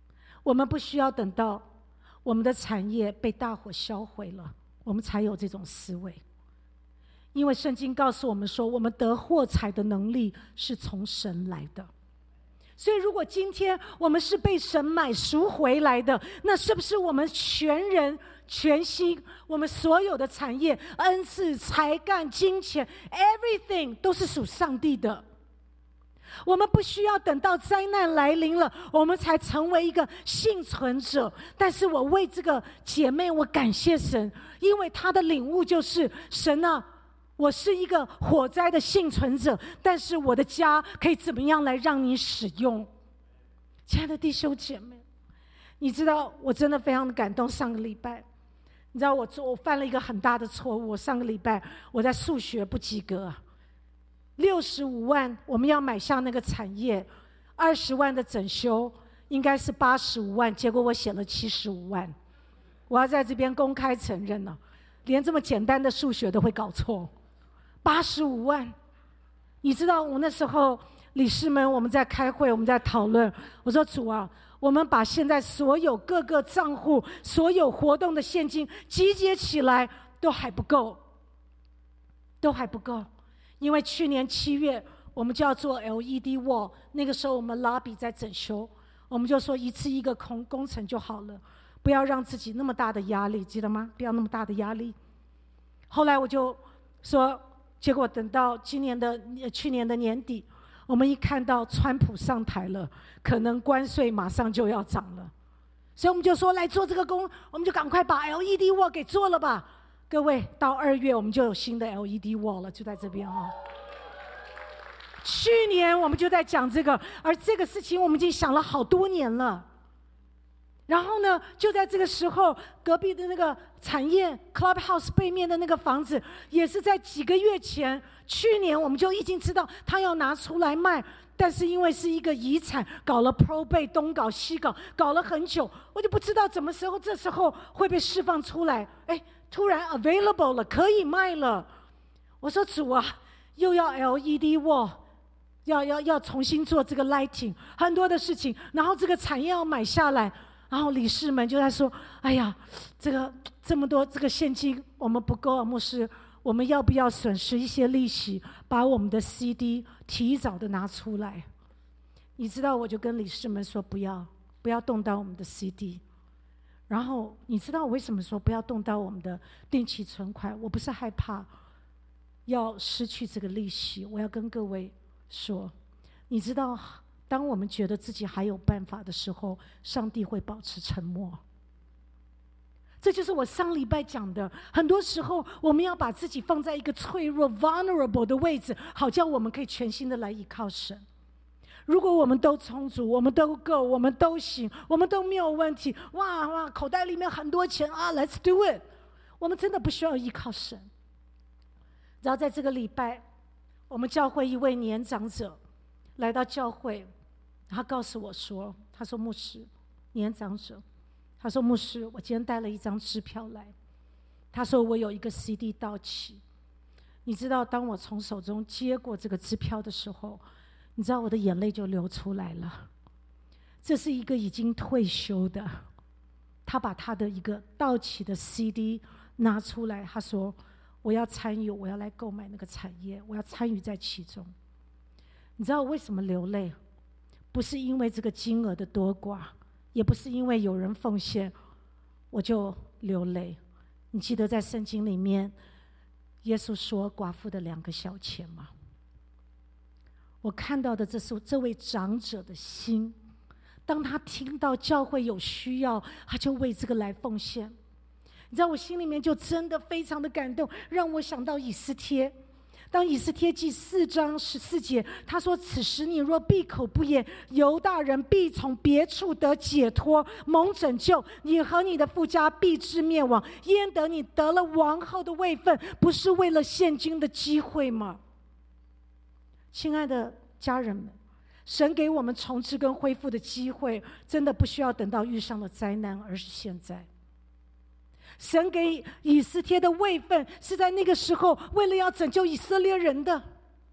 我们不需要等到我们的产业被大火烧毁了，我们才有这种思维。因为圣经告诉我们说，我们得获财的能力是从神来的。所以如果今天我们是被神买赎回来的，那是不是我们全人全心，我们所有的产业、恩赐、才干、金钱 everything 都是属上帝的？我们不需要等到灾难来临了，我们才成为一个幸存者。但是我为这个姐妹，我感谢神，因为她的领悟就是神啊，我是一个火灾的幸存者，但是我的家可以怎么样来让你使用？亲爱的弟兄姐妹，你知道我真的非常的感动。上个礼拜你知道我做我犯了一个很大的错误，我上个礼拜我在数学不及格，六十五万我们要买下那个产业，二十万的整修应该是八十五万，结果我写了七十五万。我要在这边公开承认了，连这么简单的数学都会搞错。八十五万，你知道我那时候理事们我们在开会，我们在讨论，我说主啊，我们把现在所有各个账户所有活动的现金集结起来都还不够，都还不够。因为去年七月我们就要做 L E D wall， 那个时候我们 lobby 在整修，我们就说一次一个工工程就好了，不要让自己那么大的压力，记得吗？不要那么大的压力。后来我就说，结果等到今年的去年的年底，我们一看到川普上台了，可能关税马上就要涨了，所以我们就说来做这个工，我们就赶快把 L E D wall 给做了吧。各位，到二月我们就有新的 L E D wall 了，就在这边哦。去年我们就在讲这个，而这个事情我们已经想了好多年了。然后呢，就在这个时候，隔壁的那个产业 Clubhouse 背面的那个房子，也是在几个月前，去年我们就已经知道他要拿出来卖，但是因为是一个遗产，搞了 probate， 东搞西搞，搞了很久，我就不知道怎么时候这时候会被释放出来。哎，突然 available 了，可以卖了。我说主啊，又要 L E D wall， 要要要重新做这个 lighting， 很多的事情，然后这个产业要买下来。然后理事们就在说，哎呀，这个这么多这个现金我们不够啊，牧师，我们要不要损失一些利息，把我们的 C D 提早的拿出来？你知道，我就跟理事们说，不要不要动到我们的 C D。 然后你知道我为什么说不要动到我们的定期存款？我不是害怕要失去这个利息，我要跟各位说，你知道当我们觉得自己还有办法的时候，上帝会保持沉默。这就是我上礼拜讲的，很多时候我们要把自己放在一个脆弱 vulnerable 的位置，好叫我们可以全心的来依靠神。如果我们都充足，我们都够，我们都行，我们都没有问题，哇哇，口袋里面很多钱啊 let's do it， 我们真的不需要依靠神。然后在这个礼拜，我们教会一位年长者来到教会，他告诉我说，他说牧师，年长者，他说牧师，我今天带了一张支票来，他说我有一个 C D 到期。你知道当我从手中接过这个支票的时候，你知道我的眼泪就流出来了。这是一个已经退休的，他把他的一个到期的 C D 拿出来，他说我要参与，我要来购买那个产业，我要参与在其中。你知道我为什么流泪？不是因为这个金额的多寡，也不是因为有人奉献我就流泪。你记得在圣经里面耶稣说寡妇的两个小钱吗？我看到的这是这位长者的心，当他听到教会有需要，他就为这个来奉献。你知道我心里面就真的非常的感动，让我想到以斯帖。当以斯帖记四章十四节，他说：“此时你若闭口不言，犹大人必从别处得解脱，蒙拯救；你和你的父家必至灭亡。焉得你得了王后的位分，不是为了现今的机会吗？”亲爱的家人们，神给我们重置跟恢复的机会，真的不需要等到遇上了灾难，而是现在。神给以斯帖的位分是在那个时候为了要拯救以色列人的。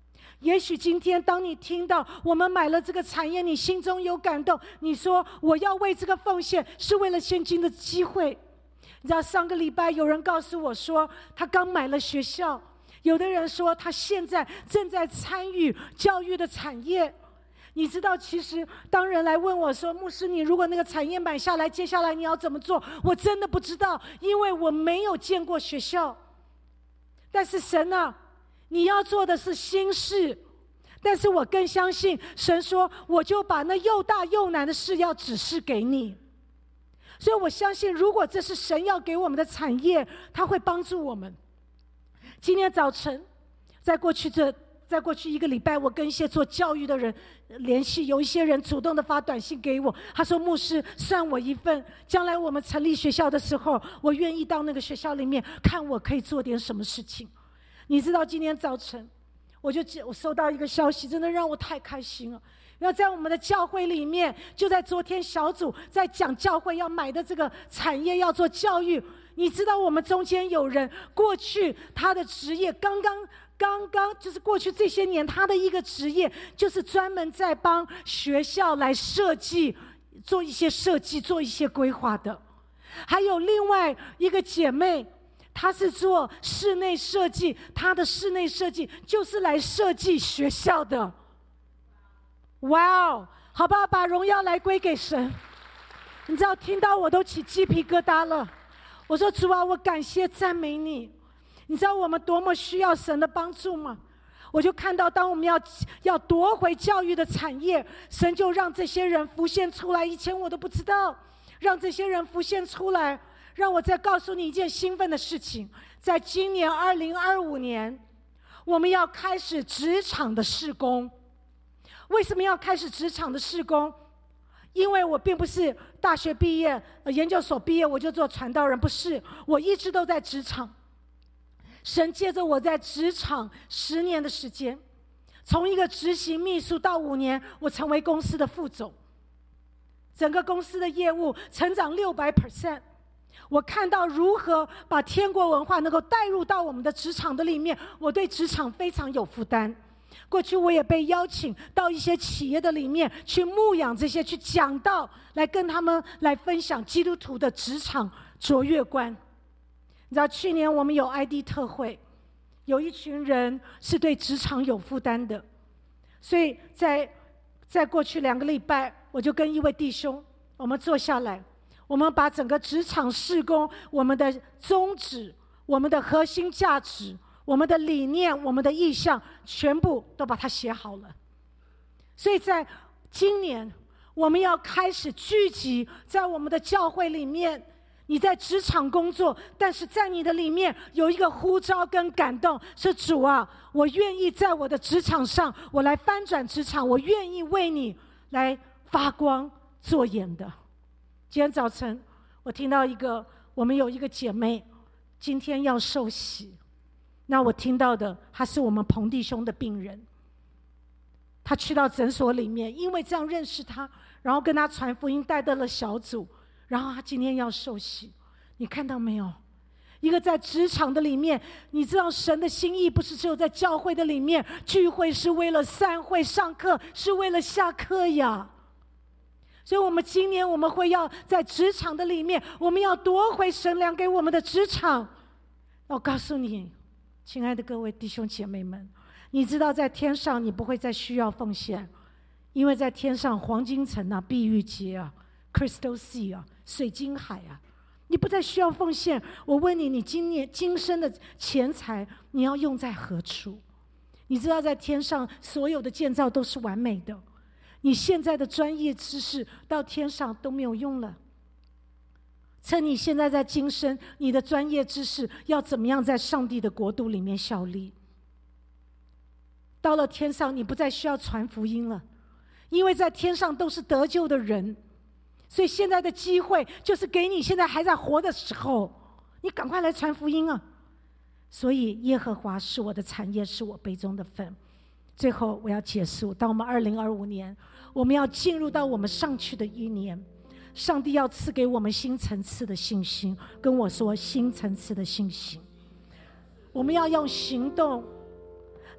也许今天当你听到我们买了这个产业，你心中有感动，你说我要为这个奉献，是为了现今的机会。你知道上个礼拜有人告诉我说他刚买了学校，有的人说他现在正在参与教育的产业。你知道其实当人来问我说，牧师你如果那个产业买下来，接下来你要怎么做，我真的不知道，因为我没有见过学校。但是神啊，你要做的是新事，但是我更相信神说我就把那又大又难的事要指示给你。所以我相信如果这是神要给我们的产业，他会帮助我们。今天早晨在过去这在过去一个礼拜，我跟一些做教育的人联系，有一些人主动的发短信给我，他说牧师算我一份，将来我们成立学校的时候，我愿意到那个学校里面看我可以做点什么事情。你知道今天早晨我就我收到一个消息，真的让我太开心了。要在我们的教会里面，就在昨天小组在讲教会要买的这个产业要做教育。你知道我们中间有人过去他的职业刚刚刚刚就是过去这些年他的一个职业就是专门在帮学校来设计，做一些设计，做一些规划的。还有另外一个姐妹，她是做室内设计，她的室内设计就是来设计学校的。哇哦，好不好？把荣耀来归给神。你知道听到我都起鸡皮疙瘩了。我说主啊，我感谢赞美你。你知道我们多么需要神的帮助吗？我就看到当我们要要夺回教育的产业，神就让这些人浮现出来，以前我都不知道，让这些人浮现出来。让我再告诉你一件兴奋的事情，在今年二零二五年我们要开始职场的事工。为什么要开始职场的事工？因为我并不是大学毕业、研究所毕业我就做传道人，不是，我一直都在职场。神借着我在职场十年的时间，从一个执行秘书到五年，我成为公司的副总，整个公司的业务成长 百分之六百。 我看到如何把天国文化能够带入到我们的职场的里面，我对职场非常有负担。过去我也被邀请到一些企业的里面去牧养这些，去讲道，来跟他们来分享基督徒的职场卓越观。你知道去年我们有 I D 特会，有一群人是对职场有负担的，所以在在过去两个礼拜，我就跟一位弟兄我们坐下来，我们把整个职场事工，我们的宗旨，我们的核心价值，我们的理念，我们的意向，全部都把它写好了。所以在今年我们要开始聚集在我们的教会里面。你在职场工作，但是在你的里面有一个呼召跟感动，是主啊，我愿意在我的职场上，我来翻转职场，我愿意为你来发光做盐的。今天早晨我听到一个，我们有一个姐妹今天要受洗，那我听到的她是我们彭弟兄的病人，她去到诊所里面，因为这样认识他，然后跟他传福音，带到了小组，然后他今天要受洗。你看到没有？一个在职场的里面，你知道神的心意不是只有在教会的里面，聚会是为了散会，上课是为了下课呀。所以我们今年我们会要在职场的里面，我们要夺回神粮给我们的职场。我告诉你，亲爱的各位弟兄姐妹们，你知道在天上你不会再需要奉献，因为在天上黄金城啊，碧玉节啊， Crystal Sea 啊，水晶海啊，你不再需要奉献。我问你，你今年今生的钱财你要用在何处？你知道在天上所有的建造都是完美的，你现在的专业知识到天上都没有用了。趁你现在在今生，你的专业知识要怎么样在上帝的国度里面效力。到了天上你不再需要传福音了，因为在天上都是得救的人。所以现在的机会就是给你现在还在活的时候，你赶快来传福音啊！所以耶和华是我的产业，是我杯中的分。最后我要结束，当我们二零二五年，我们要进入到我们上去的一年，上帝要赐给我们新层次的信心。跟我说新层次的信心，我们要用行动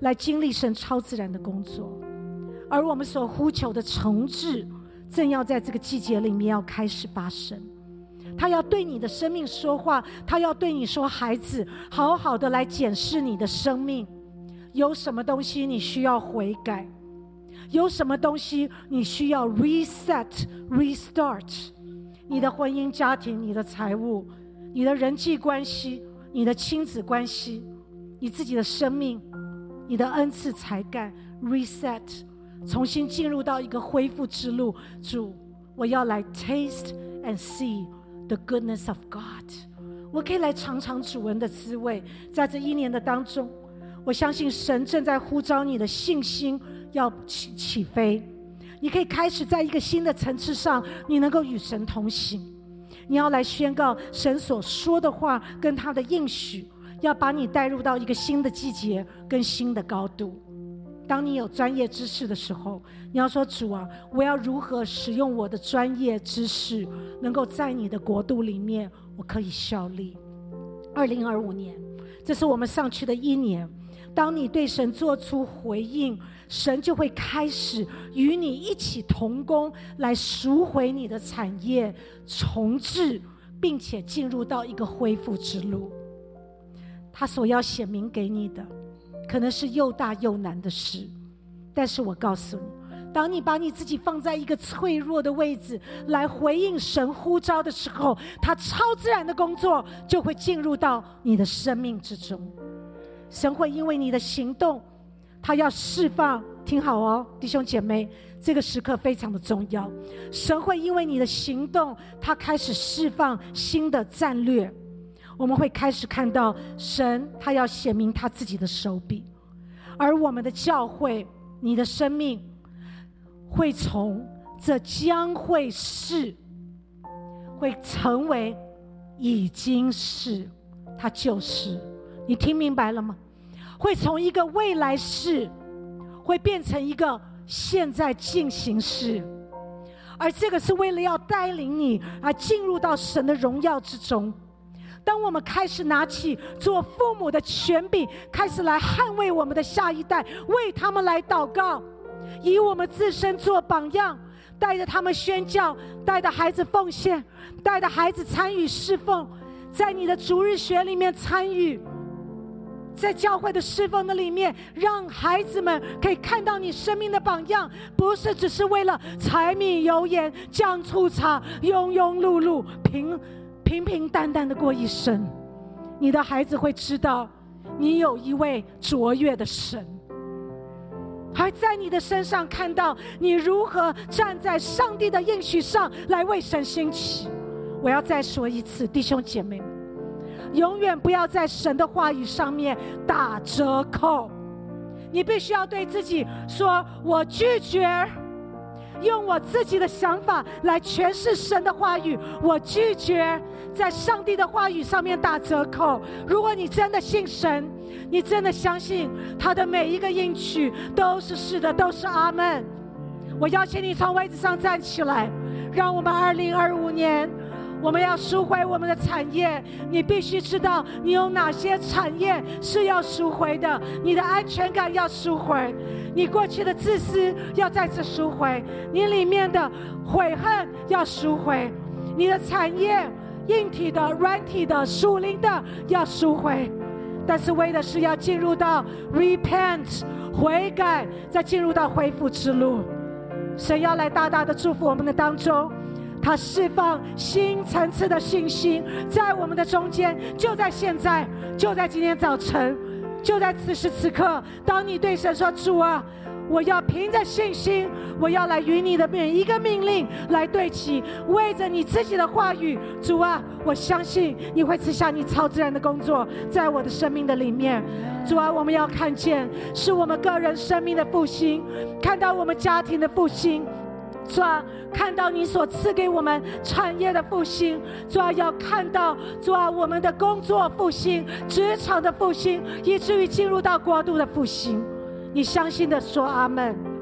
来经历神超自然的工作。而我们所呼求的重置正要在这个季节里面要开始发生。他要对你的生命说话，他要对你说，孩子，好好的来检视你的生命，有什么东西你需要悔改，有什么东西你需要 reset restart。 你的婚姻家庭，你的财务，你的人际关系，你的亲子关系，你自己的生命，你的恩赐才干 reset， 重新进入到一个恢复之路。主，我要来 taste and see the goodness of God， 我可以来尝尝主恩的滋味。在这一年的当中，我相信神正在呼召你的信心要 起, 起飞，你可以开始在一个新的层次上，你能够与神同行。你要来宣告神所说的话跟他的应许，要把你带入到一个新的季节跟新的高度。当你有专业知识的时候，你要说，主啊，我要如何使用我的专业知识，能够在你的国度里面我可以效力。二零二五年，这是我们上去的一年，当你对神做出回应，神就会开始与你一起同工，来赎回你的产业，重置，并且进入到一个恢复之路。他所要显明给你的可能是又大又难的事，但是我告诉你，当你把你自己放在一个脆弱的位置来回应神呼召的时候，他超自然的工作就会进入到你的生命之中。神会因为你的行动，他要释放，听好哦，弟兄姐妹，这个时刻非常的重要。神会因为你的行动，他开始释放新的战略。我们会开始看到神他要显明他自己的手笔，而我们的教会，你的生命会从这将会是会成为已经是，它就是。你听明白了吗？会从一个未来式会变成一个现在进行式，而这个是为了要带领你而进入到神的荣耀之中。当我们开始拿起做父母的权柄，开始来捍卫我们的下一代，为他们来祷告，以我们自身做榜样，带着他们宣教，带着孩子奉献，带着孩子参与侍奉，在你的主日学里面参与，在教会的侍奉的里面，让孩子们可以看到你生命的榜样，不是只是为了柴米油盐酱醋茶，庸庸碌碌平平平淡淡的过一生。你的孩子会知道你有一位卓越的神，还在你的身上看到你如何站在上帝的应许上来为神兴起。我要再说一次，弟兄姐妹们，永远不要在神的话语上面打折扣。你必须要对自己说，我拒绝用我自己的想法来诠释神的话语，我拒绝在上帝的话语上面打折扣。如果你真的信神，你真的相信他的每一个应许都是是的，都是阿们。我邀请你从位置上站起来，让我们二零二五年我们要赎回我们的产业。你必须知道你有哪些产业是要赎回的，你的安全感要赎回，你过去的自私要再次赎回，你里面的悔恨要赎回，你的产业硬体的、软体的、属灵的要赎回。但是为的是要进入到 repent 悔改，再进入到恢复之路。神要来大大的祝福我们的当中，他释放新层次的信心在我们的中间，就在现在，就在今天早晨，就在此时此刻。当你对神说，主啊，我要凭着信心，我要来与你的每一个命令来对齐，为着你自己的话语，主啊，我相信你会赐下你超自然的工作在我的生命的里面。主啊，我们要看见是我们个人生命的复兴，看到我们家庭的复兴，主啊，看到你所赐给我们产业的复兴，主啊，要看到主啊我们的工作复兴，职场的复兴，以至于进入到国度的复兴。你相信的说阿们。